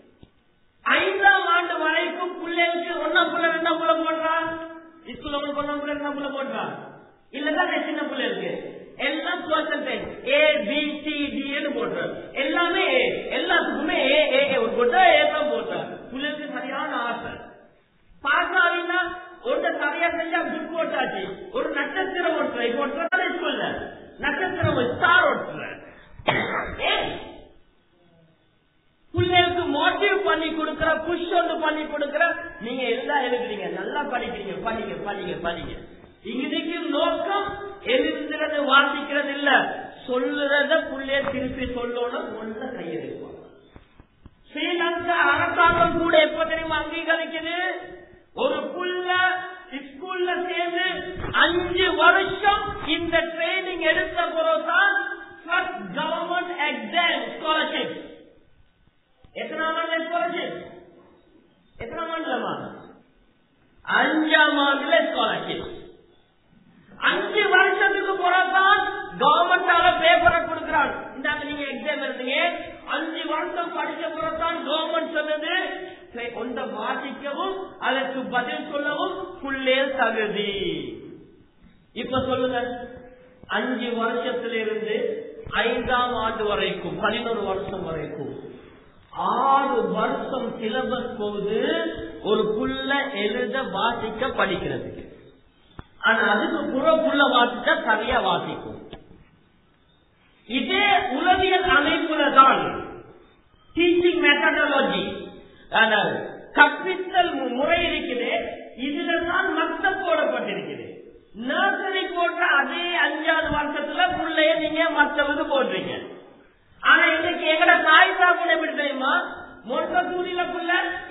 [SPEAKER 2] ஐந்தாம் ஆண்டு வரைக்கும் பிள்ளைகளுக்கு ஒன்னாம் புள்ள ரெண்டாம் புள்ள போடுறா, ஸ்கூல்ல ஒண்ணு ஒன்னாம் புள்ள ரெண்டாம் புள்ள போடுறா இல்லதான் சின்ன பிள்ளைகளுக்கு எல்லாம் percentage A B C D போடுற எல்லாமே எல்லாத்துக்குமே ஏ ஏ ஒரு போட்டா ஏ தான் போடுறா. பிள்ளைகளுக்கு சரியான ஆசை. பாஸ் ஆகினா ஒன்றை சரியா செஞ்சா குட் போட்டாச்சு, ஒரு நட்சத்திரம் ஓட்டுற. இப்ப ஓட்டுறா ஸ்கூல்ல நட்சத்திரம் ஸ்டார் ஓட்டுற. பிள்ளைகளுக்கு மோட்டிவ் பண்ணி கொடுக்கிற, புஷ் ஒன்று பண்ணி கொடுக்கிற. நீங்க எல்லாம் எழுதுறீங்க, நல்லா படிக்கிறீங்க, படிங்க படிங்க படிங்க. இன்னைக்கு நோக்கம் எழுதுறது வாசிக்கிறது இல்ல, சொல்லுறத புள்ளைய திருப்பி சொல்லணும். ஒன்ன கையெழுப்பாங்க. ஸ்ரீலங்கா அரசாங்கம் கூட எப்ப தெரியுமா அங்கீகரிக்குது, ஒரு புள்ள ஸ்கூல்ல சேர்ந்து அஞ்சு வருஷம் இந்த ட்ரைனிங் எடுத்த பிறகுதான் கவர்மெண்ட் எக்ஸாம் ஸ்காலர்ஷிப். எத்தனாம் ஆண்டு ஸ்காலர்ஷிப்? எத்தனாம் ஆண்டுலமா? அஞ்சாம் ஆண்டுல ஸ்காலர்ஷிப். அஞ்சு வருஷத்துக்கு பிறகுதான் கவர்மெண்டால பேப்பரை கொடுக்கிறான். இந்த நீங்க எக்ஸாம் எழுதுங்க. அஞ்சு வருஷம் படிச்ச பிறகுதான் கவர்மெண்ட் சொன்னது ஒன்றை வாசிக்கவும் அதற்கு பதில் சொல்லவும் புள்ளே தகுதி. இப்ப சொல்லுங்க, அஞ்சு வருஷத்திலிருந்து ஐந்தாம் ஆண்டு வரைக்கும் பதினோரு வருஷம் வரைக்கும் ஆறு வருஷம் சிலபஸ் போகுது ஒரு புள்ள எழுத வாசிக்க படிக்கிறதுக்கு. ஆனா அதுக்கு புற புள்ள வாசிச்சா சரியா வாசிக்கும். இதே உளவியல் அமைப்புல தான் டீச்சிங் மெத்தடாலஜி கற்பித்தல் முறை இருக்குது. இதுல தான் மக்தப் போடப்பட்டிருக்குது. நர்சரி போட்ட அதே அஞ்சாவது வருஷத்துல புள்ளைய நீங்க மற்றவங்க போடுறீங்க. ஆனா இன்னைக்கு எங்கட தாய் சாப்பிட எப்படி தெரியுமா, மொட்டை தூரில புள்ள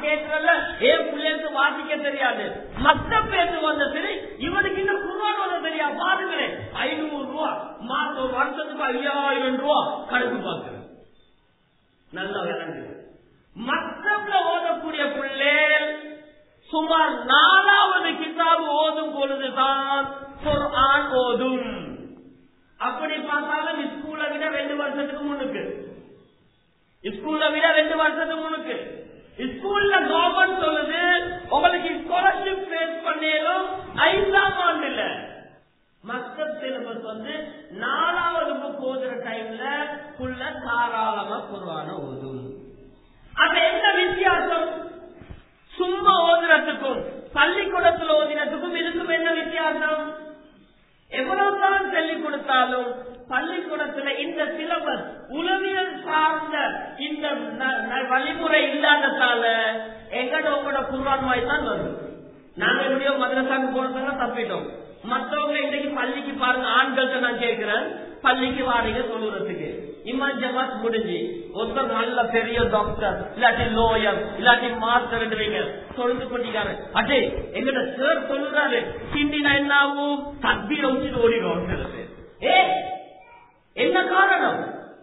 [SPEAKER 2] கேட்கல ஏன் பிள்ளைக்கு வாசிக்க தெரியாது, மத்த பேசு வந்த சரி இவனுக்கு இந்த குர்ஆன் ஓத தெரியாது. பாருங்களேன், ஐநூறு ரூபா மாசம் ஒரு வருஷத்துக்கு ஐயாயிரம் ரூபா கணக்கு பார்க்கிறேன். நல்லா விளங்கு. மக்தப்ல ஓதக்கூடிய பிள்ளைகள் சுமார் நாலாவது கிதாபு ஓதும் பொழுதுதான் குர்ஆன் ஓதும். அப்படி பார்த்தாலும் ஸ்கூலை விட ரெண்டு வருஷத்துக்கு முன்னுக்கு ஸ்கூல்ல விட ரெண்டு வருஷத்துக்கு முன்னுக்கு ஸ்கூல்ல கவர்மெண்ட் சொல்லுது உங்களுக்கு ஸ்காலர்ஷிப் பேஸ் பண்ணேலும் ஐந்தாம் ஆண்டுல. மக்தப் சிலபஸ் வந்து நாலாவது புக் ஓதுற டைம்ல புள்ள தாராளமா குர்ஆன ஓதும். அது என்ன வித்தியாசம்? சும்மா ஓதுறதுக்கும் பள்ளிக்கூடத்தில் ஓதினத்துக்கும் இதுக்கும் என்ன வித்தியாசம்? எவ்வளவுதான் சொல்லிக் கொடுத்தாலும் பள்ளிக்கூடத்துல இந்த சிலபஸ் உளவியல் சார்ந்த இந்த வழிமுறை இல்லாததால எங்கட உங்களோட குர்ஆன் வாய் தான் வரும். நாங்க எப்படியோ மதரசாக்கு போறதுனா தப்பிட்டோம். மற்றவங்க இன்னைக்கு பள்ளிக்கு பாருங்க, ஆண்கள்ட்ட நான் கேட்கிறேன், பள்ளிக்கு வாரீங்க சொல்லுறதுக்கு இமாம் ஜமாத் முடிஞ்சு ஒருத்தர் நல்ல பெரிய டாக்டர் இல்லாட்டி லோயர் இல்லாட்டி மாஸ்டர் சொல்லிட்டு கொண்டிருக்காரு. அடே எங்கட சார் சொல்றாரு ஹிந்தினா என்ன ஆகும், தக்பீர் வச்சு ஓடிடும். ஏ என்ன காரணம்?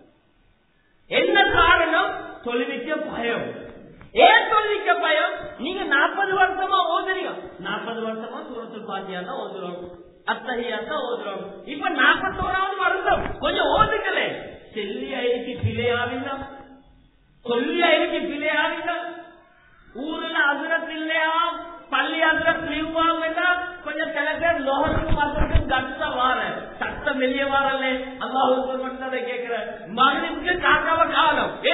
[SPEAKER 2] என்ன காரணம்? தொழுவிக்க பயம். ஏன் தொழுவிக்க பயம்? நீங்க நாற்பது வருஷமா ஓதுறீங்க, நாற்பது வருஷமா சூரத்துல் ஃபாத்திஹா தான் ஓதுறோம், அத்தஹியா தான் ஓதுறோம். இப்ப நாற்பத்தோராவது வருஷம் கொஞ்சம் ஓதுக்கலே. செல்லி ஐக்கு பிழையாவினா சொல்லி ஐக்கு பிழையாவினா ஊர்ல அதிரத் இல்லையா, பள்ளி அதிரத் லீவாங்கன்னா கொஞ்சம் சில பேர் லோகத்துக்கு மாத்திரத்துக்கு கஷ்ட வார சட்டம் வெளியே வாரல்ல. அல்லாஹ் மட்டும் அதை கேட்கிற மகனுக்கு காக்காவ காலம் ஏ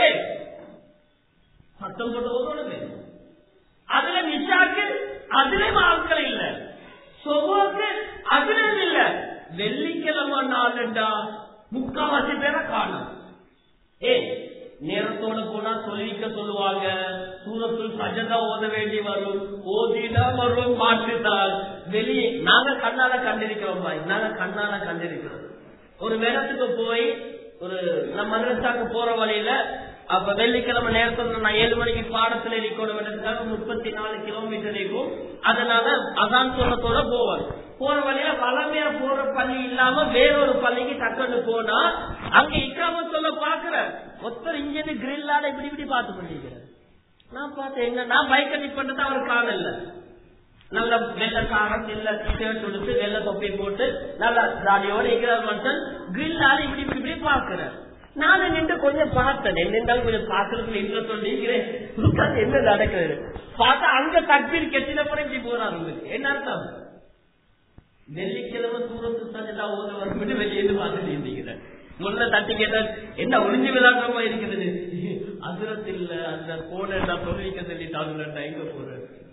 [SPEAKER 2] சட்டம் போட்டு ஓடுறது. அதுல நிஷாக்கு அதுலயும் ஆட்கள் இல்ல, சொவோக்கு அதுலயும் இல்ல. வெள்ளிக்கிழமை நாளுண்டா முக்காவாசி பேரை காணும். ஏ நேரத்தோட போனா சொல்லிக்க சொல்லுவாங்க, சூரத்துல் சஜதா ஓத வேண்டி வரும், ஓதினா வரும் மாற்றுத்தால் வெளியே நாங்க கண்ணால கண்டிருக்கிறோம். பாய் நாங்க கண்ணால கண்டிருக்கிறோம். ஒரு நேரத்துக்கு போய் ஒரு நம்ம மதரசாக்கு போற வழியில அப்ப வெள்ளிக்கிழமை நேரத்துல நான் ஏழு மணிக்கு பாடத்துல இருக்கணும், முப்பத்தி நாலு கிலோமீட்டர் இருக்கும். அதனால அதான் சொல்லத்தோட போவார். போற வழியில வளமையா போற பள்ளி இல்லாம வேறொரு பள்ளிக்கு டக்குன்னு போனா அங்க இக்காம சொல்ல பாக்குற ஒருத்தர் இங்க கிரில்லால இப்படி இப்படி பாத்து பண்ணிக்கிறேன். நான் பார்த்தேன் எங்க நான் பைக் நிப் பண்றது அவர் காணல. நல்ல வெள்ள சாரம் இல்ல டிஷர்ட் கொடுத்து வெள்ள தொப்பி போட்டு நல்ல ஜாலியோட இருக்கிற மனுஷன் கிரில்லால இப்படி இப்படி இப்படி பாக்குறேன். நானும் நின்று கொஞ்சம் பார்த்தேன், என்னென்றாலும் கொஞ்சம் பாக்குறதுக்கு இன்ட்ரெஸ்ட் சொல்லிக்கிறேன். என்ன நடக்குது பார்த்தா அங்க தக்பீர் கெட்டின போற இப்படி போறாரு. உங்களுக்கு என்ன அர்த்தம்? வெள்ளிக்கிழமை சூரத்து சஜதா ஓத வரும் வெளியே பார்த்துட்டு இருந்தீங்க. முன்ன தட்டி கேட்ட என்ன ஒளிஞ்சு விளையாடுறமா இருக்கிறது, அதிரத்து இல்ல அந்த போன தொழிலிக்க சொல்லிட்டாங்க எங்க போற.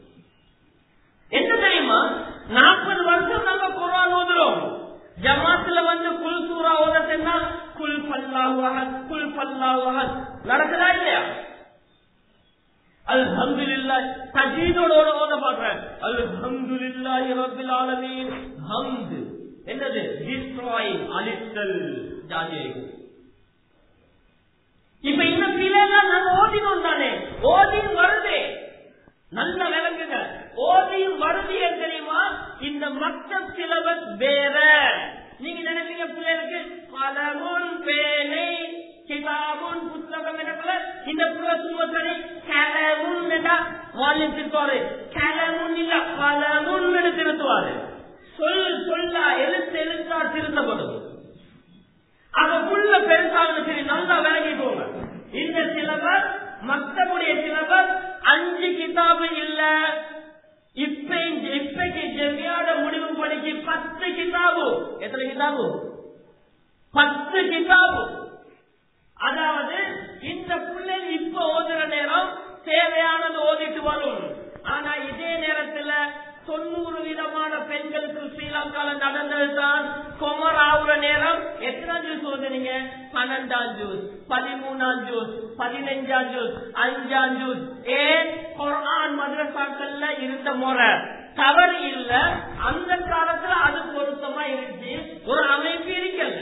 [SPEAKER 2] என்ன தெரியுமா, நாற்பது வருஷம் நம்ம குர்ஆன் ஓதுறோம். ஜமாத்துல வந்து குல் சூரா ஓதன்னா குல் பல்லாஹு அஹத் குல் பல்லாஹு அஹத் நடக்குதா இல்லையா? அல்ஹம்துலில்லாஹ் தஜீதோட ஓத பாக்குறேன். அல்ஹம்துலில்லாஹி ரப்பில் ஆலமீன். ஹம்து என்னது? டிஸ்ட்ராய், அழித்தல், ஜாதியை. இப்ப இந்த பிள்ளைலாம் நாங்க ஓதினோம் தானே, ஓதியும் வருது. நல்ல விளங்குங்க, ஓதியும் வருது. தெரியுமா, இந்த மக்தப் சிலபஸ் வேற. நீங்க நினைப்பீங்க பிள்ளைகளுக்கு கலமுன் பேனை கிதாபுன் புத்தகம் என்ன, இந்த புள்ள சும்மா சரி கலமுன் வால்யம் திருத்துவாரு, கலமுன் இல்ல கலமுன் திருத்துவாரு. சொல் சொல்லா எழுத்து எழுத்தா திருத்தப்படும். அத புள்ள பெருசாலும் சரி நல்லா விளங்கி போங்க. இந்த சிலபஸ் மக்தபுடைய சிலபஸ் அஞ்சு கிதாபு இல்ல, இப்ப இப்பைக்கு ஜெமியாட முடிவு படிக்கு பத்து கிதாபு. எத்தனை கிதாபு? பத்து கிதாபு. அதாவது இந்த பிள்ளைங்க இப்ப ஓதுற நேரம் தேவையானது ஓதிட்டு வரும். ஆனா இதே நேரத்துல தொண்ணூறு விதமான பெண்களுக்கு ஸ்ரீலங்கால நடந்ததுதான் கொமர் ஆகுற நேரம். எத்தனை ஜூஸ் ஓதுனீங்க? பன்னெண்டாம் ஜூஸ், பதிமூணாம் ஜூஸ், பதினஞ்சாம் ஜூஸ், அஞ்சாம் ஜூஸ். ஏன்? குர்ஆன் மதரசாக்கள்ல இருந்த முறை தவறு இல்ல, அந்த காலத்துல அது பொருத்தமா இருந்துச்சு, ஒரு அமைப்பு இருக்கிறது.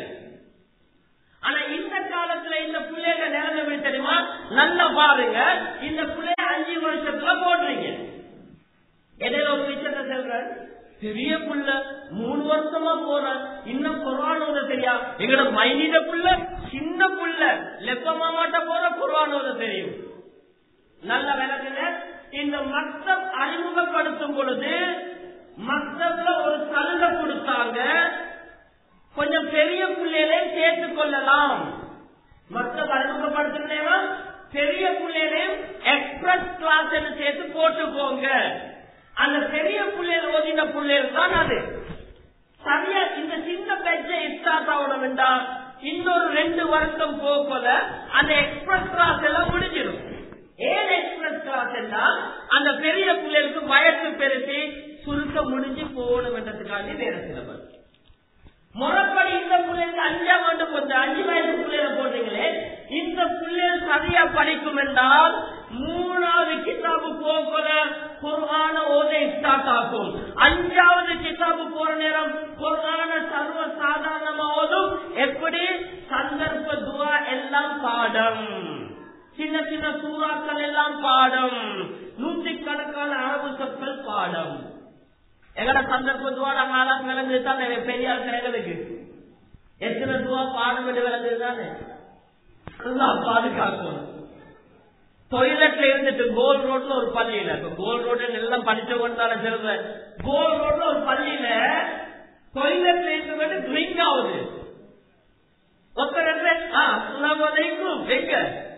[SPEAKER 2] ஆனா இந்த காலத்துல இந்த பிள்ளைங்க நிலைமை தெரியுமா? நல்லா பாருங்க, இந்த பிள்ளை அஞ்சு வருஷத்துல போடுறீங்க. இடையில ஒரு விஷயத்த சொல்ற, பெரிய புள்ள மூணு வருஷமா போற இன்னும் குர்ஆன் ஓத தெரியா? எங்கட மைனிட புள்ள சின்ன புள்ள லெப்ப மாமாட்ட போற குர்ஆன் ஓத தெரியும். நல்ல விளக்குல இந்த மக்தப் அறிமுகப்படுத்தும் பொழுது மக்தப்ல ஒரு சலுகை கொடுத்தாங்க, கொஞ்சம் பெரிய பிள்ளைகளே சேர்த்துக் கொள்ளலாம். மக்தப் அறிமுகப்படுத்தினா பெரிய பிள்ளைகளையும் எக்ஸ்பிரஸ் கிளாஸ் சேர்த்து போட்டுக்கோங்க. அந்த பெரிய பிள்ளைகள் ஓதின பிள்ளைகள் தான் அது சரியா. இந்த சின்ன பேச்சை ஸ்டார்ட் ஆகணும் என்றால் இன்னொரு ரெண்டு வருஷம் போகல அந்த எக்ஸ்பிரஸ் கிளாஸ் எல்லாம் முடிஞ்சிடும். ஏன் எக்ஸ்பிரஸ் கிளாஸ் என்றால் அந்த பெரிய பிள்ளைகளுக்கு வயசு பெருசி சுருக்க முடிஞ்சு போகணும் என்றதுக்காண்டி வேற சிலபஸ். முறைப்படி இந்த பிள்ளைகளுக்கு அஞ்சாம் ஆண்டு போட்டு அஞ்சு வயசு பிள்ளைகளை போட்டீங்களே, இந்த பிள்ளைகள் சரியா படிக்கும் என்றால் மூணாவது கிதாபு போகல குர்ஆன ஓத ஸ்டார்ட் ஆகும். அஞ்சாவது கிதாபு போற நேரம் குர்ஆன சர்வ சாதாரணமா ஓதும். எப்படி? சந்தர்ப்ப துஆ எல்லாம் பாடம், சின்ன சின்ன சூறாக்கள் எல்லாம் பாடம், நூத்தி கணக்கான அரபு சொற்கள் பாடம். எங்கட சந்தர்ப்ப துவாட காலம் விளங்குதான் பெரியார் கிடைக்கிறதுக்கு எத்தனை துவா பாடம் என்று விளங்குதுதானே பாதுகாக்கணும். டொய்லெட்ல இருந்துட்டு கோல் ரோட்ல ஒரு பள்ளியில, இப்ப கோல் ரோடு எல்லாம் படிச்ச கொண்டால சொல்ற, கோல் ரோட்ல ஒரு பள்ளியில டொய்லெட்ல இருந்து ட்ரிங்க் ஆகுது. ஒருத்தர் எங்க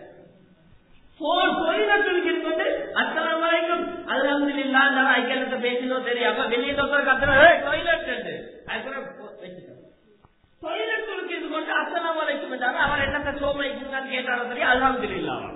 [SPEAKER 2] அஸ்ஸலாமு அலைக்கும் அல்ஹம்துலில்லாஹ் நான் ஐக்கியத்தை பேசினோம் தெரியாம வெளியே டாக்டர் கத்துற டாய்லெட் டாய்லெட் இது கொண்டு அஸ்ஸலாமு அலைக்கும் என்றாரு. அவர் என்னத்தை சோமைக்குன்னு கேட்டாலும் சரி அல்ஹம்துலில்லாஹ்.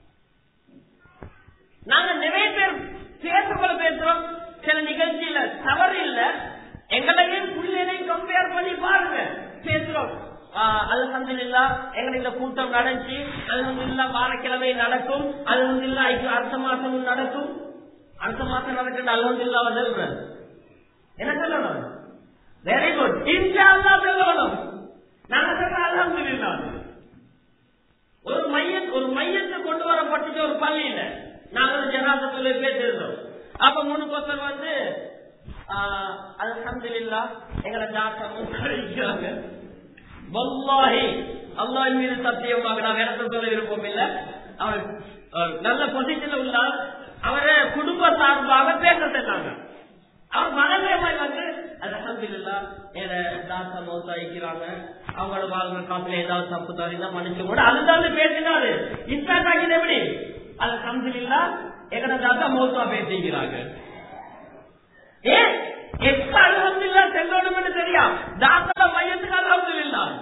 [SPEAKER 2] நாங்க நிறைய பேர் பேசுறவங்கள பேசுறோம், சில நிகழ்ச்சியில தவறு இல்ல, எங்களையும் புள்ளையனையும் கம்பேர் பண்ணி பாருங்க. பேசுறோம் அல்ஹம்துலில்லாஹ் எங்க இந்த கூட்டம் நடந்துச்சு, அல்ஹம்துலில்லாஹ் வாரக்கிழமை நடக்கும், அல்ஹம்துலில்லாஹ் அடுத்த மாசமும் நடக்கும், அடுத்த மாசம் நடக்கிற அல்ஹம்துலில்லாஹ் சொல்ற என்ன சொல்லணும்? வெரி குட், இன்ஷா அல்லாஹ் சொல்லணும். நாங்க சொல்ற அல்ஹம்துலில்லாஹ். ஒரு மையத் ஒரு மையத்தை கொண்டு வரப்பட்டுச்சு ஒரு பள்ளியில, நாங்களும் ஜனாசத்துல பேசிருந்தோம். அப்ப மூணு பசங்க வந்து அல்ஹம்துலில்லாஹ் எங்களை ஜாத்தமும் கழிக்கிறாங்க. வல்லாஹி அல்லாஹ் மீது சத்தியமாக நான் இடத்த சொல்ல விருப்பம் இல்லை, அவர் நல்ல பொசிஷன்ல உள்ளார், அவரை குடும்ப சார்பாக பேச சொன்னாங்க. அவர் மனநிலைமை வந்து அல்ஹம்துலில்லாஹ் என தாத்தா மௌத்தா இருக்கிறாங்க, அவங்களோட வாழ்க்கை காப்பில ஏதாவது தப்பு தவறினா மன்னிச்சு கூட அதுதான் பேசினாரு. இஸ்லாத்தாக்கிது எப்படி? அல்ஹம்துலில்லாஹ் எங்கட தாத்தா மௌத்தா பேசிக்கிறாங்க. ஏன் எப்ப அல்ஹம்துலில்லாஹ் செல்லணும் தெரியா? தாத்தா மையத்துக்கு அல்ஹம்துலில்லாஹ்.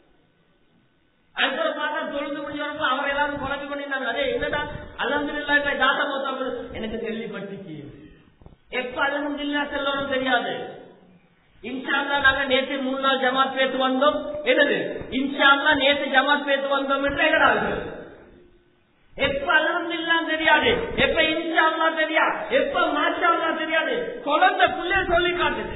[SPEAKER 2] அடுத்த மாதம் தொழுது முடிஞ்சவங்க அவர் எல்லாரும் குழம்பு பண்ணிருந்தாங்க. அதே என்னடா அல்ஹம்துலில்லாஹ் தாத்தா மௌத்தா எனக்கு கேள்விப்பட்டுச்சு. எப்ப அல்ஹம்துலில்லாஹ் செல்லணும் தெரியாது. இன்ஷா அல்லாஹ் நாங்க நேற்று மூணு நாள் ஜமாத் பேத்து வந்தோம். என்னது இன்ஷா அல்லாஹ் நேற்று ஜமாத் பேத்து வந்தோம் என்று எங்கடாது? எப்ப அல்ஹம்துலில்லாஹ் தெரியாது, எப்ப இன்ஷா அல்லாஹ் தெரியாது, எப்ப மாஷா அல்லாஹ் தெரியாது. குழந்தை புள்ளை சொல்லி காட்டுது.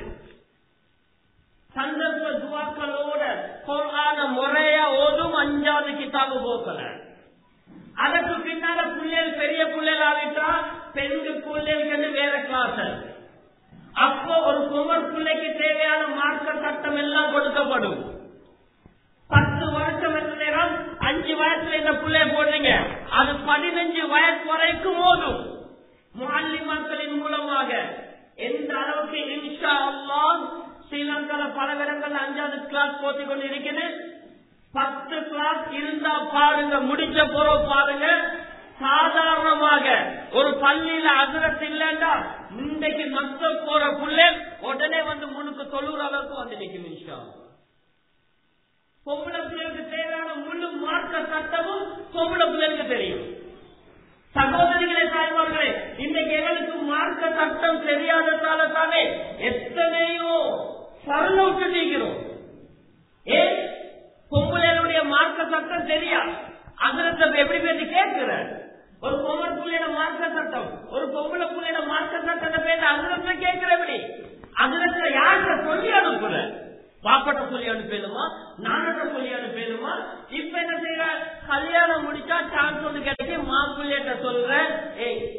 [SPEAKER 2] சந்தர்ப்ப துவாக்களோட குர்ஆன முறையா ஓதும் அஞ்சாவது கிதாபு போக்கல. அதற்கு பின்னால புள்ளைகள் பெரிய புள்ளைகள் ஆகிட்டா பெண்கள் பிள்ளைகளுக்கு வேற கிளாஸ். அப்போ ஒரு குமர் பிள்ளைக்கு தேவையான மார்க்க சட்டம் எல்லாம் கொடுக்கப்படும். பத்து வருஷம் என்ற நேரம் அஞ்சு வயசுல இந்த பிள்ளைய போடுறீங்க, அது பதினஞ்சு வயசு வரைக்கும் ஓதும். முஅல்லிமாக்களின் மூலமாக எந்த அளவுக்கு இன்ஷா அல்லாஹ் ஸ்ரீலங்கால பல இடங்கள் அஞ்சாவது கிளாஸ் போத்தி கொண்டு இருக்குது. பத்து கிளாஸ் இருந்தா பாருங்க, முடிச்ச போறோம் பாருங்க. சாதாரணமாக ஒரு பள்ளியில அசுரத் இல்லைண்டா இன்றைக்கு மக்கள் போற புள்ளை உடனே வந்து முன்னுக்கு தொழுற அளவுக்கு வந்து நிற்கும். இன்ஷா பொம்பளை பிள்ளைகளுக்கு தேவையான முழு மார்க்க சட்டமும் பொம்பளை பிள்ளைகளுக்கு தெரியும். சகோதரிகளே தாய்மார்களே, இன்றைக்கு எங்களுக்கு மார்க்க சட்டம் தெரியாததால தானே எத்தனையோ சரண விட்டு நீக்கிறோம். ஏன் பொம்பளைகளுடைய மார்க்க சட்டம் தெரியா? அதுல எப்படி பேசி கேட்கிற? ஒரு பொம்பளை பிள்ளையோட மார்க்க சட்டம், ஒரு பொம்பளை பிள்ளையோட மார்க்க சட்டத்தை பேசி அதுல கேட்கிற எப்படி? அதுல யார்கிட்ட சொல்லி அனுப்புற? பாப்பட்ட சொல்லி அனுப்பலுமா, நானட்ட சொல்லி அனுப்பலுமா? இப்ப என்ன செய்யற? கல்யாணம் முடிச்சா சான்ஸ் ஒன்று கிடைச்சி மாப்பிள்ளையிட்ட சொல்ற, ஏய்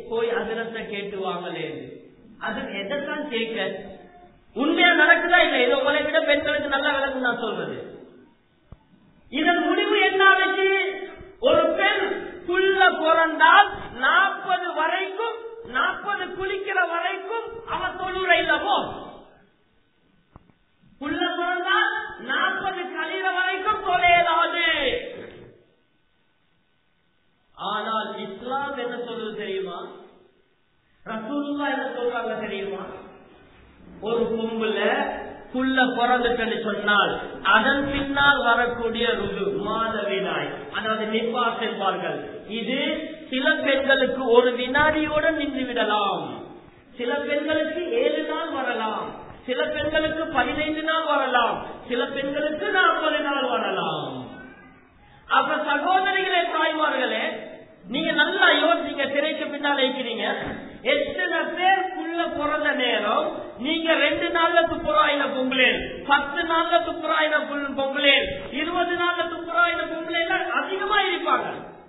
[SPEAKER 2] கேட்டு வாங்கலே. அது எதைத்தான் கேட்க? உண்மையா நடக்குதா இல்ல? ஏதோ உங்களை விட பெண்களுக்கு நல்ல விளக்கம் நான் சொல்றது. இதன் முடிவு என்ன ஆச்சு? ஒரு பெண் புள்ள பிறந்தால் நாற்பது வரைக்கும் நாற்பது குளிக்கிற வரைக்கும் அவன் தொழுற இல்லமோ? புள்ள பிறந்தால் நாற்பது கழிற வரைக்கும் தொலையலாது. ஆனால் இஸ்லாம் என்ன சொல்றது தெரியுமா? ரசூலுல்லாஹ் என்ன சொல்றாங்க தெரியுமா? ஒரு பொம்புல புள்ள பிறந்துட்டு சொன்னால் அதன் பின்னால் வரக்கூடிய ருது மாதவினாய், அதாவது நிப்பாஸ் என்பார்கள். இது சில பெண்களுக்கு ஒரு வினாடியோடு நின்று விடலாம், சில பெண்களுக்கு ஏழு நாள் வரலாம், சில பெண்களுக்கு பதினைந்து நாள் வரலாம், சில பெண்களுக்கு நாற்பது நாள் வரலாம். அப்ப சகோதரிகளே, தாய்மார்களே, நீங்க நல்லா யோசிங்க. திரைக்கு பின்னால் இருக்கிறீங்க. எத்தனை பேர் புள்ள பிறந்த நேரம் நீங்க ரெண்டு நாள்ல துப்புராயின பொங்கலேன், பத்து நாள்ல துப்புராயின பொங்கலேன், இருபது நாள்ல துப்புராயின பொங்கலேன் அதிகமா இருப்பாங்க.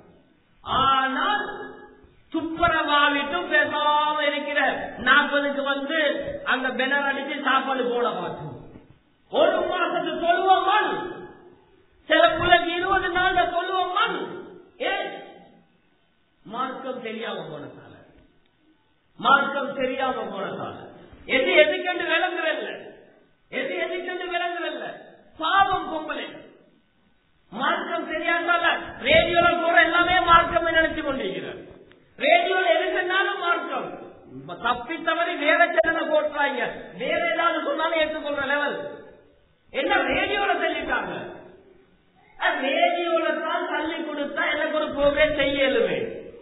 [SPEAKER 2] ஆனால் துப்புரவாவிட்டும் பேசாம இருக்கிற நாற்பதுக்கு வந்து அங்க பெனர் அடிச்சு சாப்பாடு போட மாட்டோம். ஒரு மாசத்து சொல்லுவோம் மண், சில பிள்ளைக்கு இருபது நாள்ல சொல்லுவோம் மண். ஏன்? மார்க்கம் தெரியாம போனதால, மார்க்கம் தெரியாம போனதால. எது எதுக்கென்று விளங்குறல்ல, எது எதுக்கென்று விளங்குறல்ல. பாவம் பொம்பளை மார்க்கம் தெரியாதால ரேடியோல போற எல்லாமே மார்க்கம் நினைச்சு கொண்டிருக்கிறார். ரேடியோல எதுக்குன்னாலும் மார்க்கம். தப்பி தவறி வேற சேனல போட்டுறாங்க, வேற ஏதாவது சொன்னாலும் ஏற்றுக்கொள்ற லெவல். என்ன ரேடியோல சொல்லிட்டாங்க, ரேடியோல தான் தள்ளி கொடுத்தா எனக்கு ஒரு ப்ரோக்ராம் செய்யலுமே.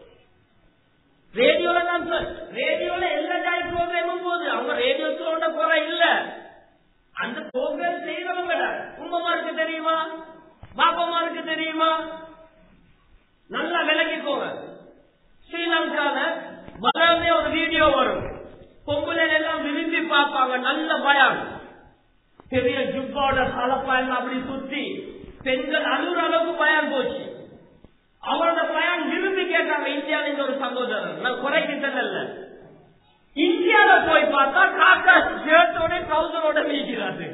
[SPEAKER 2] ரேடியோல தான் ரேடியோல எல்லா ஜாய் ப்ரோக்ராமும் போகுது. அவங்க ரேடியோல போற இல்ல, அந்த ப்ரோக்ராம் செய்யறவங்க உம்மமாருக்கு தெரியுமா, பாப்பமாருக்கு தெரியுமா? நல்லா விளக்கிக்கோங்க. ஸ்ரீலங்கால வளர்ந்தே ஒரு வீடியோ வரும், பொம்பளை எல்லாம் விரும்பி பார்ப்பாங்க. நல்ல பயம், பெரிய ஜுப்பாவோட தலப்பாயம் அப்படி சுத்தி பெண்கள் அழுற அளவுக்கு பயம் போச்சு. அவரோட பயம் விரும்பி கேட்டாங்க. இந்தியாவில இந்த ஒரு சகோதரர், நான் குறைக்கிட்டல, இந்தியாவில போய் பார்த்தா காக்கா ஷர்ட்டோட ட்ரௌசரோட மீக்கிறாரு.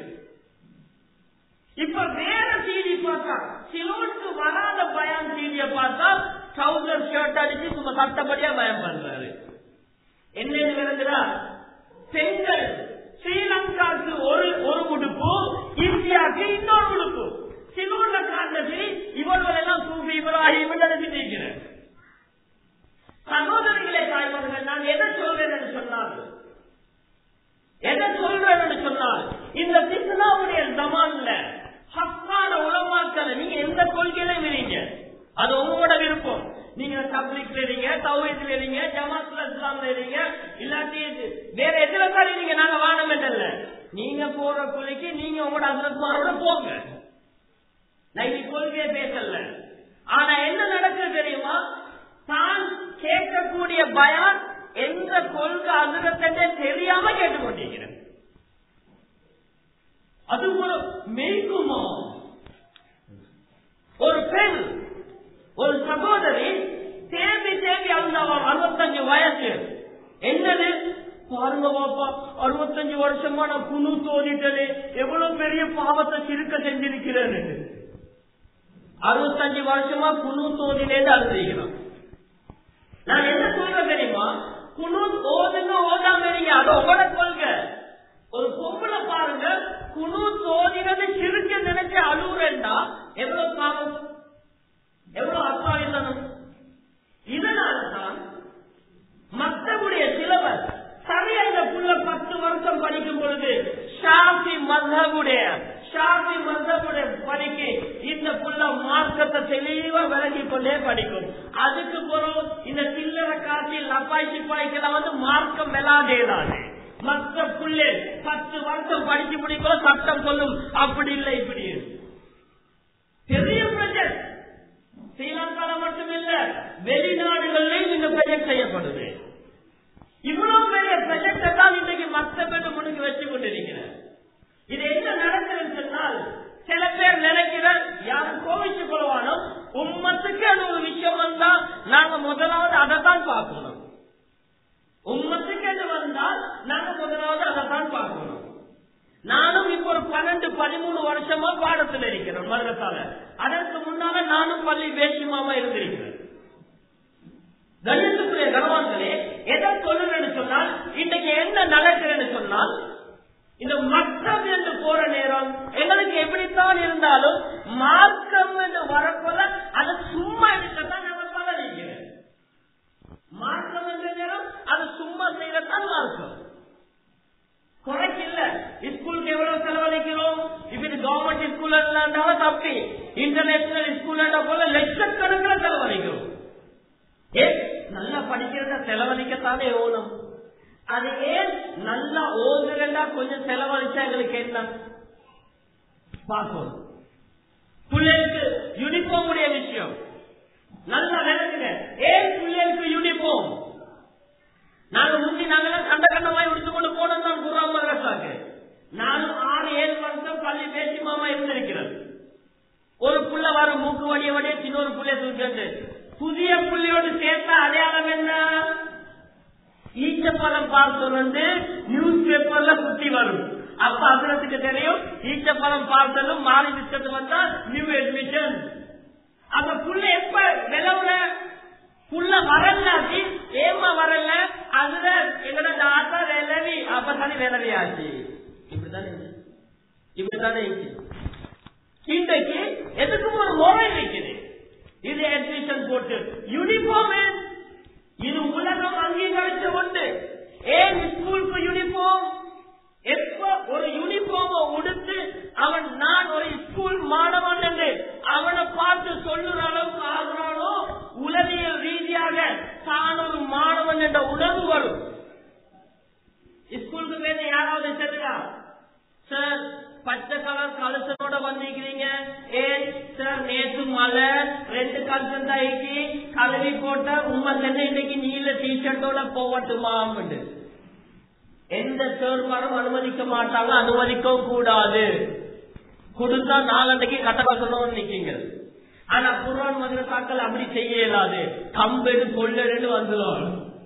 [SPEAKER 2] இப்ப வேற சீடி பார்த்தா, சிலோனுக்கு வராத பயம் சீடிய பார்த்தா ட்ரௌசர் ஷர்ட் அடிச்சு சும்மா சட்டப்படியா பயம் பண்றாரு. என்னன்னு விளங்குறா? பெண்கள் ஸ்ரீலங்காவுக்கு ஒரு ஒரு உடுப்பு, இந்தியாவுக்கு இன்னொரு உடுப்பு. சிலோன்ல காண்டது இவர்கள் எல்லாம் சூஃபி இப்ராஹிம் நினைச்சிருக்கிறேன். சகோதரிகளே, தாய்மார்கள், நான் எதை சொல்றேன் சொன்னால் எதை சொல்றேன் சொன்னால் இந்த பிஸ்னாவுடைய ஜமான்ல ஹக்கான உலமாக்களை நீங்க எந்த கொள்கையிலும் இருங்க, அது உங்களோட விருப்பம். நீங்க தப்லீக்ல இருங்க, தௌஹீத்ல இருங்க, ஜமாத்ல இஸ்லாம்ல இருங்க, இல்லாட்டி வேற எதுல தான் இருங்க. நாங்க வானம் இல்ல, நீங்க போற கொள்கைக்கு நீங்க உங்களோட ஹஸ்ரத்மாரோட போங்க. நான் இன்னைக்கு கொள்கையை பேசல. ஆனா என்ன நடக்குது தெரியுமா? தான் கேட்கக்கூடிய பயான் எந்த கொள்கை அதிரத்தே தெரியாம கேட்டுக்கொண்டிருக்கிறேன். அது ஒரு மெய்க்குமா? ஒரு பெண், ஒரு சகோதரி தேம்பி தேம்பி அந்த அறுபத்தஞ்சு வயசு என்னது பாருங்க பாப்பா, அறுபத்தஞ்சு வருஷமா நான் குணு தோதிட்டது, எவ்வளவு பெரிய பாவத்தை சிறுக்க செஞ்சிருக்கிறேன்னு. அறுபத்தஞ்சு வருஷமா குணு தோதிலேருந்து அழுதுகிறோம். நான் என்ன சொல்றேன் தெரியுமா? குணு தோதுங்க ஓதாம இருங்க, அது உங்களோட கொள்கை. ஒரு பொம்பளை பாருங்க, குணு தோதினது சிறுக்க நினைச்சு அழுகுறா, எவ்வளவு பாவம், எவ்வளவு அப்பாவித்தனம். இதனால்தான் மற்றவுடைய சிலவர் சரியா இந்த புள்ள பத்து வருஷம் படிக்கும் பொழுது ஷாஃபி மذஹபுடைய ஷாஃபி மذஹபுடைய படிக்க இந்த புள்ள மார்க்கத்தை தெளிவா விளங்கி கொண்டே படிக்கும். அதுக்கு பிறகு இந்த சில்லறை காட்சி லப்பாய் சிப்பாய்க்கெல்லாம் வந்து மார்க்கம் விளாடேதானே. மற்ற புள்ளே பத்து வருஷம் படிச்சு முடிக்கும் சட்டம் சொல்லும், அப்படி இல்லை இப்படி. பெரிய ப்ராஜெக்ட் ஸ்ரீலங்கால மட்டுமில்ல, வெளிநாடுகளிலும் இந்த ப்ராஜெக்ட் செய்யப்படுது. இவ்வளவு பெரிய ப்ராஜெக்டை தான் இன்றைக்கு மற்ற பேர் முன்னுக்கு வச்சு கொண்டிருக்கிறேன். இது என்ன நடக்குதுன்னு சொன்னால், சில பேர் நினைக்கிற யாரும் கோவிச்சு கொள்வானோ உம்மத்துக்கு அது ஒரு விஷயம் வந்தா நாங்க முதலாவது அதை தான் பார்க்கணும். உம்ம பதிமூணு வருஷமா பாடத்தில் இருக்கிறேன் மதரசால. அதற்கு முன்னால நானும் பள்ளி வேஷியமாமா இருந்திருக்கிறேன். கணிதத்துக்குரிய கனவான்களே, எதை சொல்லுறேன்னு சொன்னால், இன்னைக்கு என்ன நடக்கிறேன்னு சொன்னால், இந்த மக்தம் என்று போற நேரம் எங்களுக்கு எப்படித்தான் இருந்தாலும் மார்க்கம் என்று வரப்போல அதை சும்மா எடுக்கத்தான் நாங்கள் பலனிக்கிறேன். மார்க்கம் என்ற நேரம் அது சும்மா செய்யத்தான் மார்க்கம். குறைக்கு இல்ல. ஸ்கூலுக்கு எவ்வளவு செலவழிக்கிறோம்? இப்ப இது கவர்மெண்ட் ஸ்கூல் இருந்தாலும் தப்பி, இன்டர்நேஷனல் ஸ்கூல் போல லட்சக்கணக்கில் செலவழிக்கிறோம். ஏ நல்லா படிக்கிறத செலவழிக்கத்தானே ஓணும். அது ஏன் நல்லா ஓதுறா கொஞ்சம் செலவழிச்சா எங்களுக்கு என்ன பார்க்கணும். பிள்ளைகளுக்கு யூனிஃபார்ம் உடைய விஷயம் நல்லா விளக்குங்க. ஏன் பிள்ளைகளுக்கு யூனிஃபார்ம்? நாங்க முந்தி நாங்கெல்லாம் கண்ட கண்டமாய் உடுத்துக்கொண்டு போனோம் தான் குர்ஆன் மதரசாக்கு. நானும் ஆறு ஏழு வருஷம் பள்ளி பேசி மாமா இருந்திருக்கிறேன். ஒரு புள்ள வர மூக்கு வடிய வடிய சின்னொரு புள்ளைய தூக்கிட்டு புதிய புள்ளியோடு சேர்த்த அடையாளம் என்ன? ஈச்சப்பழம் பார்த்து வந்து நியூஸ் பேப்பர்ல குத்தி வரும். அப்ப அதுக்கு தெரியும் ஈச்சப்பழம் பார்த்ததும் மாறி விட்டது வந்தா நியூ அட்மிஷன். அந்த புள்ள எப்ப விளவுல புள்ள வரலாச்சு ஏமா வரல அதுல எங்கட தாத்தா வேலவி அப்பதானே வேலவி ஆச்சு. இப்படித்தானே இப்படித்தானே இன்றைக்கு எதுக்கும் ஒரு முறை இருக்குது. இது அட்மிஷன் போட்டு யூனிஃபார்ம் இது உலகம் அங்கீகரிச்ச ஒன்று. ஏன் ஸ்கூலுக்கு யூனிஃபார்ம்? எப்ப ஒரு யூனிஃபார்ம் உடுத்து அவன் நான் ஒரு ஸ்கூல் மாணவன் என்று அவனை பார்த்து சொல்லுற அளவுக்கு ஆகிறானோ உளவியல் ரீதியாக தான் ஒரு மாணவன் என்ற உணர்வு வரும். ஸ்கூலுக்கு பேச யாராவது செல்லுங்க சார், பச்சை கலர் கலசனோட வந்திருக்கிறீங்க. ஏன் சார் நேற்று மழை ரெண்டு கலசம் தாய்க்கு கலவி போட்ட உண்மை தென்னை இன்னைக்கு நீல டிஷர்ட்டோட போவட்டுமா? எந்த சேர்மாரும் அனுமதிக்க மாட்டாங்க, அனுமதிக்கவும் கூடாது. கொடுத்தா நாலண்டைக்கு கட்டணம் நிக்கீங்க. ஆனா குர்ஆன் மதரசாக்கள் அப்படி செய்ய இயலாது. கம்பெடு கொள்ளு வந்துடும்.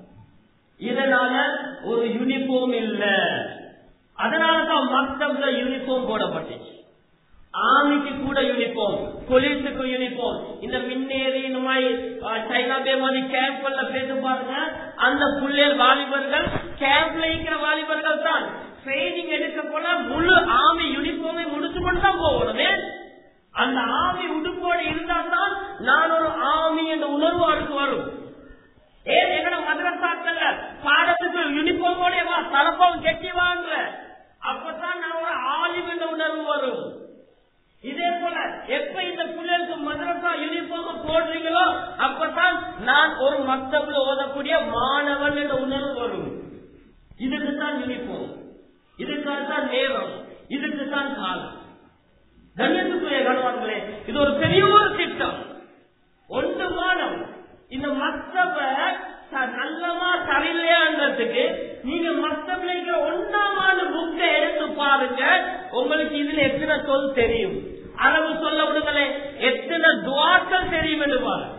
[SPEAKER 2] இதனால ஒரு யூனிஃபார்ம் இல்ல. அதனாலதான் மக்தப்ல யூனிஃபார்ம் போடப்பட்டுச்சு. ஆர்மிக்கு கூட யூனிஃபார்ம், போலீஸுக்கு யூனிஃபார்ம். இந்த மின்னேறி இந்த மாதிரி சைனா பே மாதிரி கேம்ப்ல பேச பாருங்க, அந்த புள்ளேர் வாலிபர்கள் கேம்ப்ல இருக்கிற வாலிபர்கள் தான் ட்ரைனிங் எடுக்க போல முழு ஆர்மி யூனிஃபார்மை முடிச்சு கொண்டு தான் போகணுமே. அந்த ஆர்மி உடுப்போடு இருந்தா தான் நான் ஒரு ஆர்மி என்ற உணர்வு அவருக்கு வரும். ஏன் எங்கட மதரசாக்கள் பாடத்துக்கு யூனிஃபார்மோட தலப்பம் கெட்டிவாங்க, அப்பதான் நான் ஒரு ஆலிம் என்ற உணர்வு வரும். இதே போல எப்ப இந்த பிள்ளைகளுக்கு மதரசா யூனிஃபார்ம் போடுறீங்களோ அப்பதான் நான் ஒரு மக்தப்ல ஓதக்கூடிய மாணவன் என்ற உணர்வு வரும். இதுக்குத்தான் யூனிஃபார்ம், இதுக்காகத்தான் நேரம், இதுக்குத்தான் காலம். கண்ணியத்துக்குரிய கணவான்களே, இது ஒரு பெரிய ஒரு திட்டம். ஒன்று மாதம் இந்த மக்தப நல்லமா சரியில்லையான்றதுக்கு நீங்க மக்தப்ல இருக்கிற ஒன்னாம் ஆண்டு புக்கை எடுத்து பாருங்க, உங்களுக்கு இதுல எத்தனை சொல் தெரியும். அளவு சொல்ல விடுங்களே, எத்தனை துவாக்கள் தெரியும் என்று பாருங்க.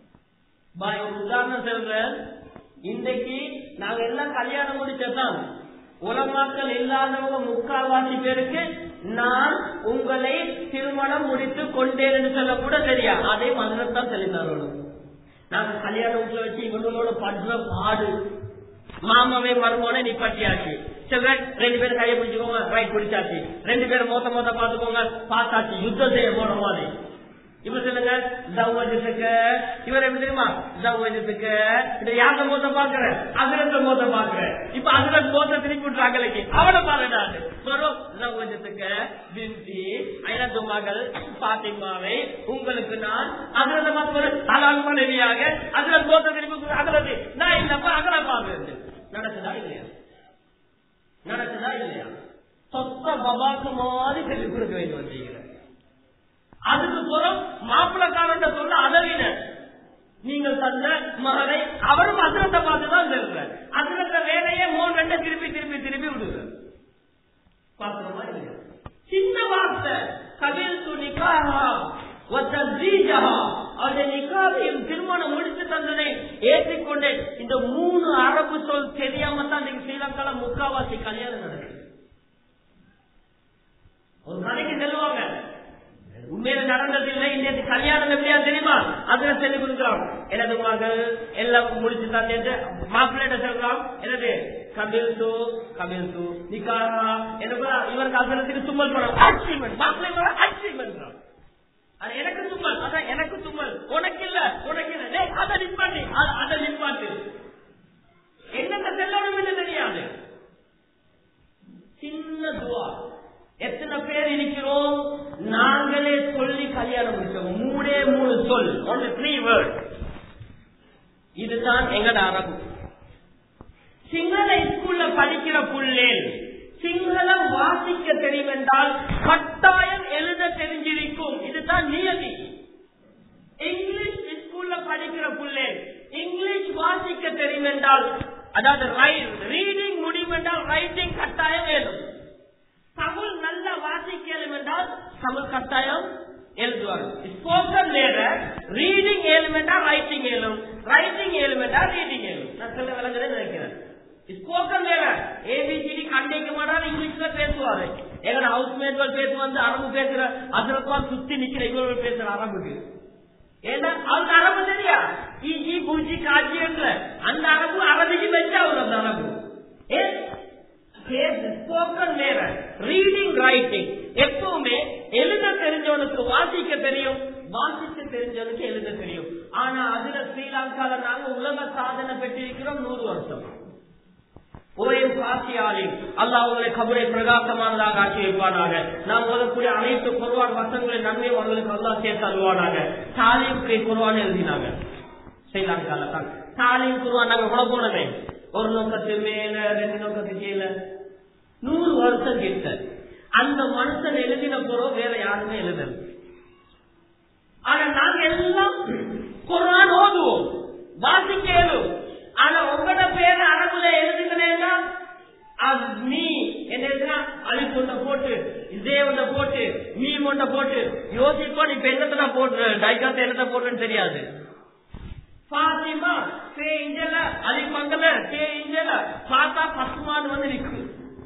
[SPEAKER 2] ஒரு உதாரணம் சொல்றேன். இன்றைக்கு நாங்க எல்லாம் கல்யாணம் முடிச்சதான் உலமாக்கள் இல்லாதவங்க முக்கால்வாசி பேருக்கு நான் உங்களை திருமணம் முடித்து கொண்டேன் என்று சொல்ல கூட தெரியா. அதே மதுரத்தான் தெரிந்தாரோட நாங்க கல்யாண வீட்டுல வச்சு இவங்களோட படுற பாடு. மாமாவே மருமோனே நீ பட்டியாச்சு. சரி ரெண்டு பேரும் கையை பிடிச்சுக்கோங்க, ரைட் பிடிச்சாச்சு. ரெண்டு பேரும் மொத்த மொத்த பாத்துக்கோங்க, பார்த்தாச்சு. யுத்தம் செய்ய போன மாதிரி இப்ப சொல்லுங்க ஜவ்வஜத்துக்கு இவர் எப்படி தெரியுமா? ஜவ்வஜத்துக்கு இந்த யார மோத்த பாக்குற அதுல மோத்த பாக்குற. இப்ப அதுல மோத்த திருப்பி விட்டுறாங்களுக்கு அவனை பாருடாது வரும். ஜவ்வஜத்துக்கு பிந்தி ஐநத்து மகள் பாத்திமாவை உங்களுக்கு நான் அதுல பார்த்து அலால் மனைவியாக அதுல மோத்த திருப்பி அதுல நான் இல்லப்ப அதுல பாக்குறது நடக்குதா இல்லையா? நடக்குதா இல்லையா? சொத்த பபாக்கு மாதிரி சொல்லி கொடுக்க வேண்டி வந்தீங்க. அதுக்கு புறம் மாப்பிளக்காரன் சொல்ல அதவிட நீங்கள் தந்த மகனை அவரும் அதிரத்தை பார்த்துதான் சொல்ற. அதிரத்த வேலையே மூணு ரெண்ட திருப்பி திருப்பி திருப்பி விடுங்க. பாக்குறோமா இல்லையா? சின்ன வார்த்தை கபில் துணிக்காக திருமணம் முடித்து தந்ததை ஏற்றிக்கொண்டே இந்த மூணு அரபு சொல் தெரியாம தான் ஸ்ரீலங்கால முக்காவாசி கல்யாணம் நடக்குது. ஒரு கதைக்கு செல்வாங்க, உண்மையில நடந்தது இல்லை, இன்னைக்கு கல்யாணம் எப்படியா தெரியுமா, அதுல சொல்லி கொடுக்கிறோம். எனது மகள் எல்லாம் முடிச்சு தான் மாப்பிள்ளையிட்ட சொல்றோம், எனது கபில் சு கபில் சு நிக்காரா எனக்கு இவருக்கு அசனத்துக்கு தும்மல் படம் அச்சீவ்மெண்ட், மாப்பிள்ளை அச்சீவ்மெண்ட். அது எனக்கு தும்மல், அதான் எனக்கு தும்மல், உனக்கு இல்ல உனக்கு இல்ல, அதை நிப்பாட்டு அதை நிப்பாட்டு என்னென்ன செல்லணும் என்று தெரியாது. சின்ன துவா. எத்தனை பேர் இருக்கிறோம் நாங்களே சொல்லி கல்யாணம் முடிச்சோம், மூணே மூணு சொல், ஒன்று த்ரீ வேர்ட். இதுதான் எங்கட அரபு. சிங்கள ஸ்கூல்ல படிக்கிற புள்ளேன் சிங்களம் வாசிக்க தெரியும் என்றால் கட்டாயம் எழுத தெரிஞ்சிருக்கும், இதுதான் நியதி. இங்கிலீஷ் ஸ்கூல்ல படிக்கிற புள்ளேன் இங்கிலீஷ் வாசிக்க தெரியும் என்றால், அதாவது ரீடிங் முடியும் என்றால் ரைட்டிங் கட்டாயம் வேணும். தமிழ் நல்ல வாசிக்கலும் என்றால் தமிழ் கட்டாயம் எழுதுவாங்க. ஸ்போக்கன் வேற, ரீடிங் ஏழும் என்றால் ரைட்டிங் ஏழும், ரைட்டிங் ஏழும் என்றால் ரீடிங் ஏழும். நான் சொல்ல விளங்குறேன் நினைக்கிறேன். ஸ்போக்கன் வேற, ஏபிசிடி கண்டிக்க மாட்டாரு, இங்கிலீஷ்ல பேசுவாரு. எங்க ஹவுஸ் மேட்கள் பேச வந்து அரபு பேசுற அதுல சுத்தி நிக்கிற இவர்கள் பேசுற அரபுக்கு, ஏன்னா அவருக்கு அரபு தெரியா, ஈஜி பூஜி காட்சி என்ற அந்த அரபு அரபிக்கு வச்சா அவர் அந்த அரபு. ஸ்போக்கன் வேற, ரீடிங் ரைட்டிங். எப்பவுமே எழுத தெரிஞ்சவனுக்கு வாசிக்க தெரியும், வாசிக்க தெரிஞ்சவனுக்கு எழுத தெரியும். ஆனா அதுல ஸ்ரீலங்கால நாங்க உலக சாதனை பெற்றிருக்கிறோம் நூறு வருஷம். ஓஎம் காசியாலின் அல்லாஹ் உங்களை கபரை பிரகாசமானதாக ஆக்கி வைப்பானாக. நாம் ஓதக்கூடிய அனைத்து குர்ஆன் வசனங்களின் நன்மை அவர்களுக்கு அல்லாஹ் சேர்த்து அல்வானாக. தாலீமுக்கு குர்ஆன் எழுதினாங்க ஸ்ரீலங்கால தான். தாலீம் குர்ஆன் நாங்க கூட போனமே, ஒரு நோக்கத்து மேல ரெண்டு நோக்கத்து கீழே, நூறு வருஷம் கிட்ட. அந்த மனுஷன் எழுதின போறோம், வேற யாருமே எழுதல. ஆனா நாங்க எல்லாம் குர்ஆன் ஓதுவோம், வாசிக்க எழுதும். ஆனா உங்களோட பேர் அரபுல எழுதுகிறேன்னா நீ என்ன அலி கொண்ட போட்டு இதே ஒன்றை போட்டு நீ ஒன்றை போட்டு யோசிப்பா, நீ என்னத்துல போட்டு டைகாத்த என்னத்தை போட்டுன்னு தெரியாது. பாத்திமா சே இஞ்சல அலி மங்கல சே இஞ்சல பார்த்தா பசுமான் வந்து நிற்கு.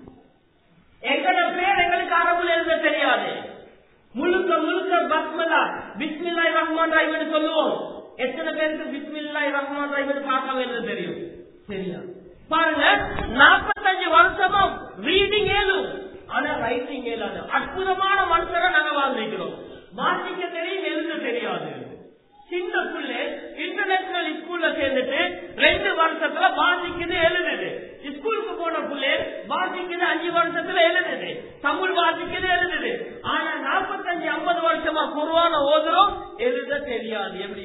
[SPEAKER 2] எங்களோட பேர் எங்களுக்கு அரபுல எழுத தெரியாது. முழுக்க முழுக்க பஸ்மலா பிஸ்மில்லாஹிர் ரஹ்மானிர் ரஹீம் சொல்லுவோம். எத்தனை பேருக்கு பிஸ்மில்லாஹிர் ரஹ்மானிர் ரஹீம் பார்க்க எழுத தெரியும்? சரியா பாருங்க, நாற்பத்தஞ்சு வருஷமா ரீடிங் ஏழும், ஆனா ரைட்டிங் ஏழாது. அற்புதமான மனுஷரை நாங்க வாழ்ந்திருக்கிறோம். வாசிக்க தெரியும், எழுத தெரியாது. சின்ன பிள்ளை இன்டர்நேஷனல் ஸ்கூல்ல சேர்ந்துட்டு ரெண்டு வருஷத்துல வாசிக்குது எழுதுது. ஸ்கூலுக்கு போன பிள்ளை வாசிக்குது அஞ்சு வருஷத்துல எழுதுது, தமிழ் வாசிக்குது எழுதுது. ஆனா நாற்பத்தஞ்சு ஐம்பது வருஷமா குர்ஆன ஓதுறோம், எழுத தெரியாது. எப்படி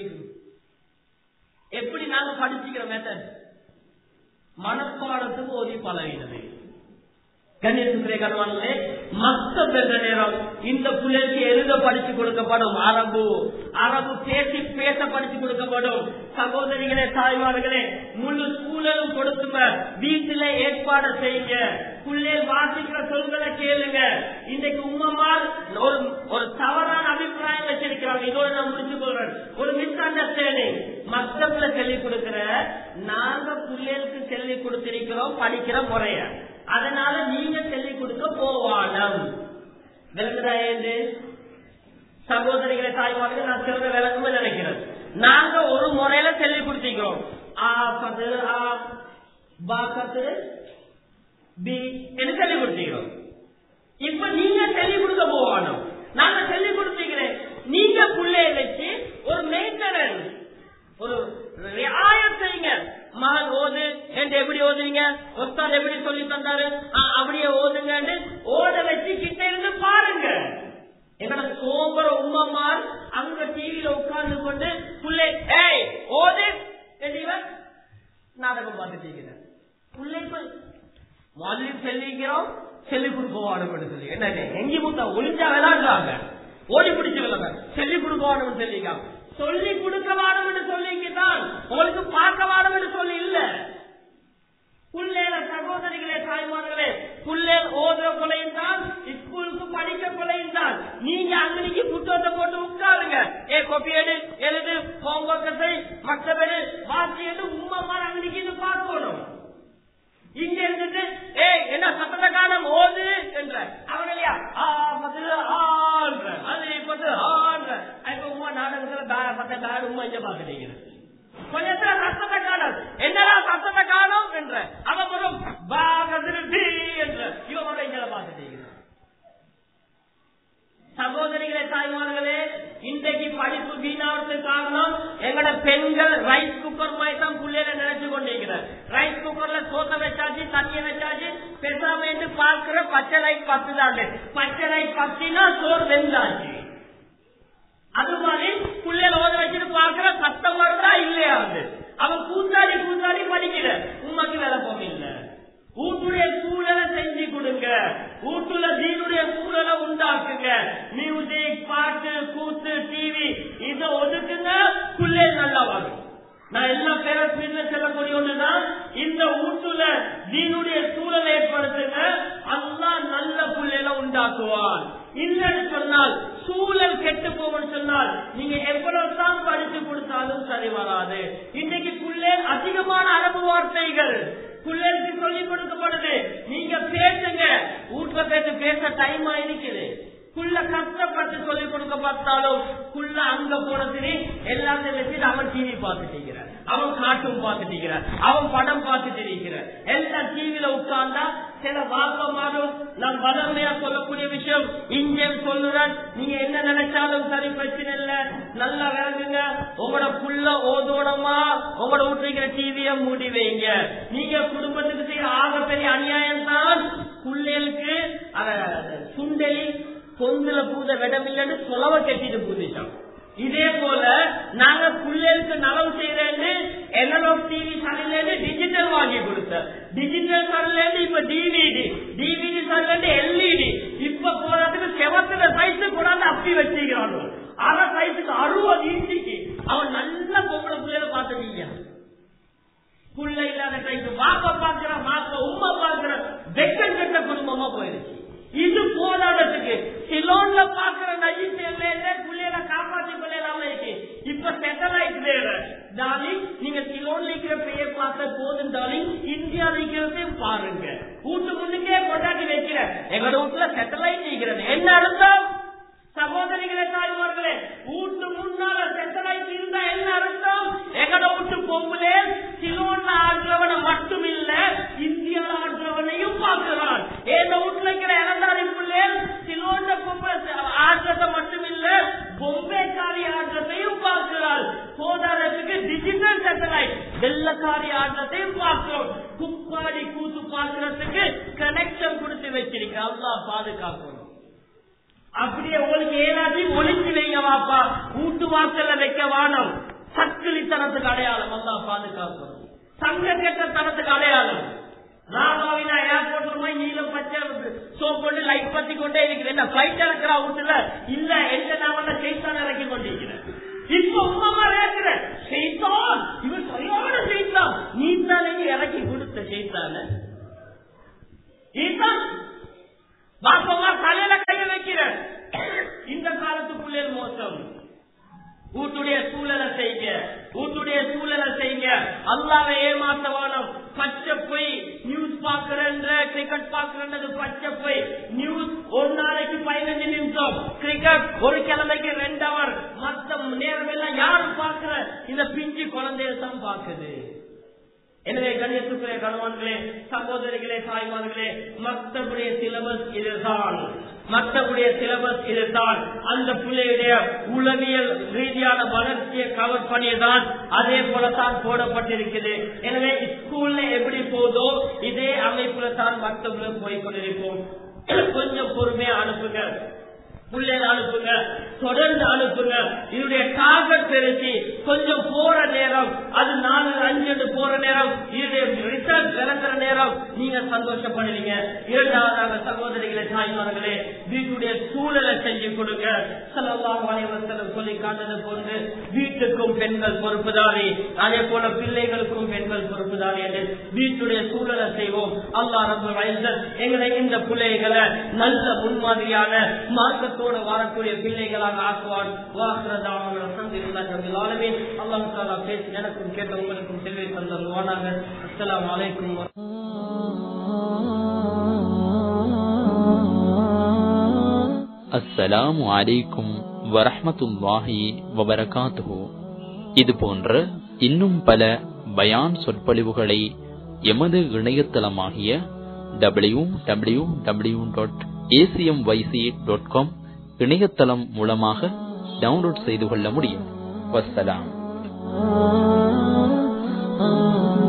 [SPEAKER 2] எப்படி நாங்க படிச்சுக்கிற மெத்தட் மனப்பாடத்துக்கு ஓதி பழகினது. கண்ணியத்துக்குரிய கணவன்களே, மக்தப் என்ற நேரம் இந்த பிள்ளைக்கு எழுத படிச்சு கொடுக்கப்படும், அரபு அரபு பேசி பேச படிச்சு கொடுக்கப்படும். சகோதரிகளே தாய்மார்களே, முழு சூழலும் கொடுத்துங்க, வீட்டில ஏற்பாடு செய்யுங்க. பிள்ளை வாசிக்கிற சொல்களை கேளுங்க. இன்றைக்கு உம்மமார் ஒரு ஒரு தவறான அபிப்பிராயம் வச்சிருக்கிறாங்க. இதோட நான் முடிச்சு கொள்றேன். ஒரு மிஸ் அண்டர்ஸ்டாண்டிங். மக்தப்ல சொல்லிக் கொடுக்கிற நாங்க பிள்ளைகளுக்கு சொல்லிக் கொடுத்திருக்கிறோம் படிக்கிற முறைய, அதனால நீங்க சொல்லிக் கொடுக்க போவானம். விளங்குதா? ஏது சகோதரிகளை தாய்மார்கள் நான் சொல்ற விளங்குமே நினைக்கிறேன். நாங்க ஒரு முறையில சொல்லிக் கொடுத்திருக்கிறோம். ஆபத்து ஆ பாக்கத்து பி என்று சொல்லிக் கொடுத்திருக்கிறோம். இப்ப நீங்க சொல்லிக் கொடுக்க போவானம். நாங்க சொல்லிக் கொடுத்திருக்கிறேன். நீங்க பிள்ளைய வச்சு ஒரு மெயின்டெனன்ஸ், ஒரு ரியாயத் செய்யுங்க. மகன் ஓது என்று எப்படி ஓதுவீங்க, ஒருத்தர் எப்படி சொல்லி தந்தாரு அப்படியே ஓதுங்க, ஓத வச்சு கிட்ட இருந்து பாருங்க. எங்கட சோம்பர உம்மமார் அங்க டிவியில உட்கார்ந்து கொண்டு பிள்ளை ஏய் ஓது நாடகம் பார்த்துட்டீங்க. பிள்ளைக்கு முதலில் சொல்லிக்கிறோம், சொல்லிக் கொடுக்கவானு சொல்லி என்ன எங்கி முத்தா ஒளிஞ்சா விளையாடுறாங்க, ஓடி பிடிச்சு விளையாங்க, சொல்லிக் கொடுக்கவானு சொல்லிக்க, சொல்லி கொடுக்க வாடும் என்று சொல்லிக்கிட்டான், உங்களுக்கு பார்க்க வாடும் என்று சொல்லி இல்ல. புள்ளேல சகோதரிகளே தாய்மார்களே, புள்ளேல் ஓதுற கொலையும் தான், ஸ்கூலுக்கு படிக்க கொலையும் தான். நீங்க அங்கனிக்கு புத்தகத்தை போட்டு உட்காருங்க. ஏ கொப்பி எடு, எழுது, ஹோம்ஒர்க் மற்றபடி வாசி எடு, உண்மை அங்கனிக்கு பார்க்கணும். இங்க இருந்துட்டு ஏ என்ன சத்தத்தை காணம் ஓது என்ற அவன் இல்லையா லைட் பத்து தாண்டு பச்சை லைட் பத்தினா சோறு வெந்தாச்சு. அது மாதிரி பிள்ளைல ஓத வச்சுட்டு பாக்குற சத்தம் வருதா இல்லையா? அவன் கூத்தாடி கூத்தாடி படிக்கிற உண்மைக்கு விளப்பம் இல்ல. வீட்டுடைய சூழலை செஞ்சு கொடுங்க, வீட்டுல தீனுடைய சூழலை உண்டாக்குங்க. மியூசிக், பாட்டு, கூத்து, டிவி இதை ஒதுக்குங்க, பிள்ளை நல்லா வரும். நான் எல்லா பேரும் சொல்லக்கூடிய ஒண்ணுதான், இந்த வீட்டுல தீனுடைய சூழலை ஏற்படுத்துங்க, அல்லாஹ் நல்ல பிள்ளைகளை உண்டாக்குவான். இல்லன்னு சொன்னால் சூழல் கெட்டு போகும்னு சொன்னால் நீங்க எவ்வளவு தான் படிச்சு கொடுத்தாலும் சரி வராது. இன்னைக்கு பிள்ளை அதிகமான அரபு வார்த்தைகள் பிள்ளைக்கு சொல்லிக் கொடுக்கப்படுது. நீங்க பேசுங்க, வீட்டுல பேச பேச டைம் ஆயிருக்குது. புள்ள கஷ்டப்பட்டு சொல்லிக் கொடுக்க பார்த்தாலும் புள்ள அங்க போனதுன்னு எல்லாத்தையும் வச்சுட்டு அவன் டிவி பார்த்துட்டு இருக்கிறார், அவன் காட்டும் பார்த்துட்டு இருக்கிறார், அவன் படம் பார்த்துட்டு இருக்கிறார். எல்லா டிவியில உட்கார்ந்தா சில வாசமானும் நான் வளமையா சொல்லக்கூடிய விஷயம் இங்கே சொல்லுறேன். நீங்க என்ன நினைச்சாலும் சரி, பிரச்சனை இல்ல, நல்லா விளங்குங்க. உங்களோட புள்ள ஓதோடமா உங்களோட வீட்டுல டிவிய மூடி வைங்க. நீங்க குடும்பத்துக்கு செய்யற ஆகப்பெரிய அநியாயம் தான் பிள்ளைகளுக்கு சுண்டலி பொந்துல பூத விடமில்லைன்னு சொலவ கட்டிட்டு பூதிச்சோம். இதே போல நாங்க பிள்ளைகளுக்கு நலவு செய்யறேன்னு எனலாக் டிவி சனிலேருந்து டிஜிட்டல் வாங்கி கொடுத்தோம். டிஜிட்டல் சனிலேருந்து இப்ப டிவிடி, டிவிடி சனிலேருந்து எல்இடி, இப்ப போறதுக்கு செவத்துல சைஸ் கூடாது அப்படி வச்சுக்கிறாங்க. அரை சைஸுக்கு அறுபது இன்ச்சுக்கு அவன் நல்ல பொம்பளை பிள்ளைகளை பார்த்துட்டீங்க. புள்ள இல்லாத கைக்கு வாப்ப பாக்குற மாப்ப உமா பாக்குற வெக்கம் கட்ட குடும்பமா போயிருச்சு. இது போராட்டத்துக்கு சிலோன்ல பாக்குற பிள்ளைகளை காப்பாற்றி கொள்ளலாம இருக்கு. இப்ப சேட்டலைட் வேற டார்லிங், நீங்க சிலோன்ல இருக்கிற பெயர் பார்த்த போதும் டார்லிங், இந்தியாவில் இருக்கிறதையும் பாருங்க. வீட்டு முன்னுக்கே கொண்டாடி வைக்கிற எங்களோட வீட்டுல சேட்டலைட் இருக்கிறது. என்ன அர்த்தம் சகோதரிகளே, தாய்மார்களே? வீட்டு முன்னால சேட்டலைட் இருந்தா என்ன அர்த்தம்? எங்களோட வீட்டு பொம்புலே சிலோன்ல ஆடுறவனை மட்டும் இல்ல, இந்தியாவில் ஆடுறவனையும் பார்க்கிறான். எங்க வீட்டுல இருக்கிற இளந்தாரி பிள்ளை சிலோன்ல பொம்பளை ஆடுறத மட்டும் இல்ல, பொம்பைக்காரி ஆடுறதையும் பார்க்கிறாள். போதாதத்துக்கு டிஜிட்டல் சேட்டலைட் வெள்ளக்காரி ஆடுறதையும் பார்க்கிறோம். குப்பாடி கூத்து பார்க்கறதுக்கு கனெக்ஷன் கொடுத்து வச்சிருக்க. அல்லாஹ் பாதுகாக்கணும். அப்படியே உங்களுக்கு ஏதாச்சும் ஒளிச்சு வைங்க வாப்பா, வீட்டு வாசல்ல வைக்க வானம். சக்கிலித்தனத்துக்கு அடையாளம் அல்லாஹ் பாதுகாக்கணும். சங்க கெட்ட தனத்துக்கு அடையாளம். ராமாவினா ஏர்போர்ட்ல போய் நீளம் பச்சை சோப் கொண்டு லைட் பத்தி கொண்டே இருக்கிறேன். என்ன பிளைட் இறக்குறா வீட்டுல இல்ல, எந்த நான் செய்தான் இறக்கி கொண்டிருக்கிறேன். இப்ப உண்மை இருக்கிற செய்தான் இவர் சரியான செய்தான், நீ தானே இறக்கி கொடுத்த செய்தான. இதுதான் வாப்பமா தலையில கைய வைக்கிற இந்த காலத்துக்குள்ளே மோசம். வீட்டுடைய சூழலை செய்ய, வீட்டுடைய சூழலை செய்ய. அல்லாவை ஏமாத்தவானம். பச்சை போய் நியூஸ் பாக்குறேன், கிரிக்கெட் பாக்குறது பச்சை போய் நியூஸ் ஒரு நாளைக்கு பதினஞ்சு நிமிஷம், கிரிக்கெட் ஒரு கிழமைக்கு ரெண்டு அவர், மத்த நேரம் எல்லாம் யாரும் பாக்குற இந்த பிஞ்சு குழந்தைகள் தான் பாக்குது. எனவே கண்ணியத்துக்குரிய கணவன்களே, சகோதரிகளே, தாய்மார்களே, மக்தபுடைய சிலபஸ் இதுதான், மக்தபுடைய சிலபஸ் இதுதான். அந்த பிள்ளையுடைய உளவியல் ரீதியான வளர்ச்சியை கவர் பண்ணியதான் அதே போலத்தான் போடப்பட்டிருக்கிறது. எனவே ஸ்கூல்ல எப்படி போதோ இதே அமைப்புல தான் மக்தபுல போய் கொண்டிருப்போம். கொஞ்சம் பொறுமையா அனுப்புங்க, பிள்ளைகள் அனுப்புங்க, தொடர்ந்து அனுப்புங்க. இதனுடைய டார்கெட் பெருசி கொஞ்சம் போற நேரம், அது நாலு அஞ்சு போற நேரம், இதனுடைய ரிசல்ட் விளக்குற நேரம் நீங்க சந்தோஷப்படுவீங்க. இரண்டாவதாக சகோதரிகளே, தாய்மார்களே, வீட்டுடைய சூழலை செஞ்சு கொடுங்க. ஸல்லல்லாஹு அலைஹி வஸல்லம் சொல்லி காட்டது போன்று வீட்டுக்கும் பெண்கள் பொறுப்புதாரி, அதே போல பிள்ளைகளுக்கும் பெண்கள் பொறுப்புதாரி என்று வீட்டுடைய சூழலை செய்வோம். அல்லாஹ் ரப்பல் இஸ்ஸத் எங்களை இந்த பிள்ளைகளை நல்ல முன்மாதிரியான மார்க்கத்தோடு வரக்கூடிய பிள்ளைகளாக ஆக்குவான். அல்லாஹ் தஆலா பேசி எனக்கும் கேட்ட உங்களுக்கும் செல்வி தந்தருவானாக. அஸ்ஸலாமு அலைக்கும்.
[SPEAKER 3] அஸ்ஸலாமு அலைக்கும் வரஹ்மத்துல்லாஹி வபரகாத்துஹு. இது போன்ற இன்னும் பல பயான் சொற்பொழிவுகளை எமது இணையதளமாகிய W W W dot ACM Y C dot com இணையதளம் மூலமாக டவுன்லோட் செய்து கொள்ள முடியும். வஸ்ஸலாம்.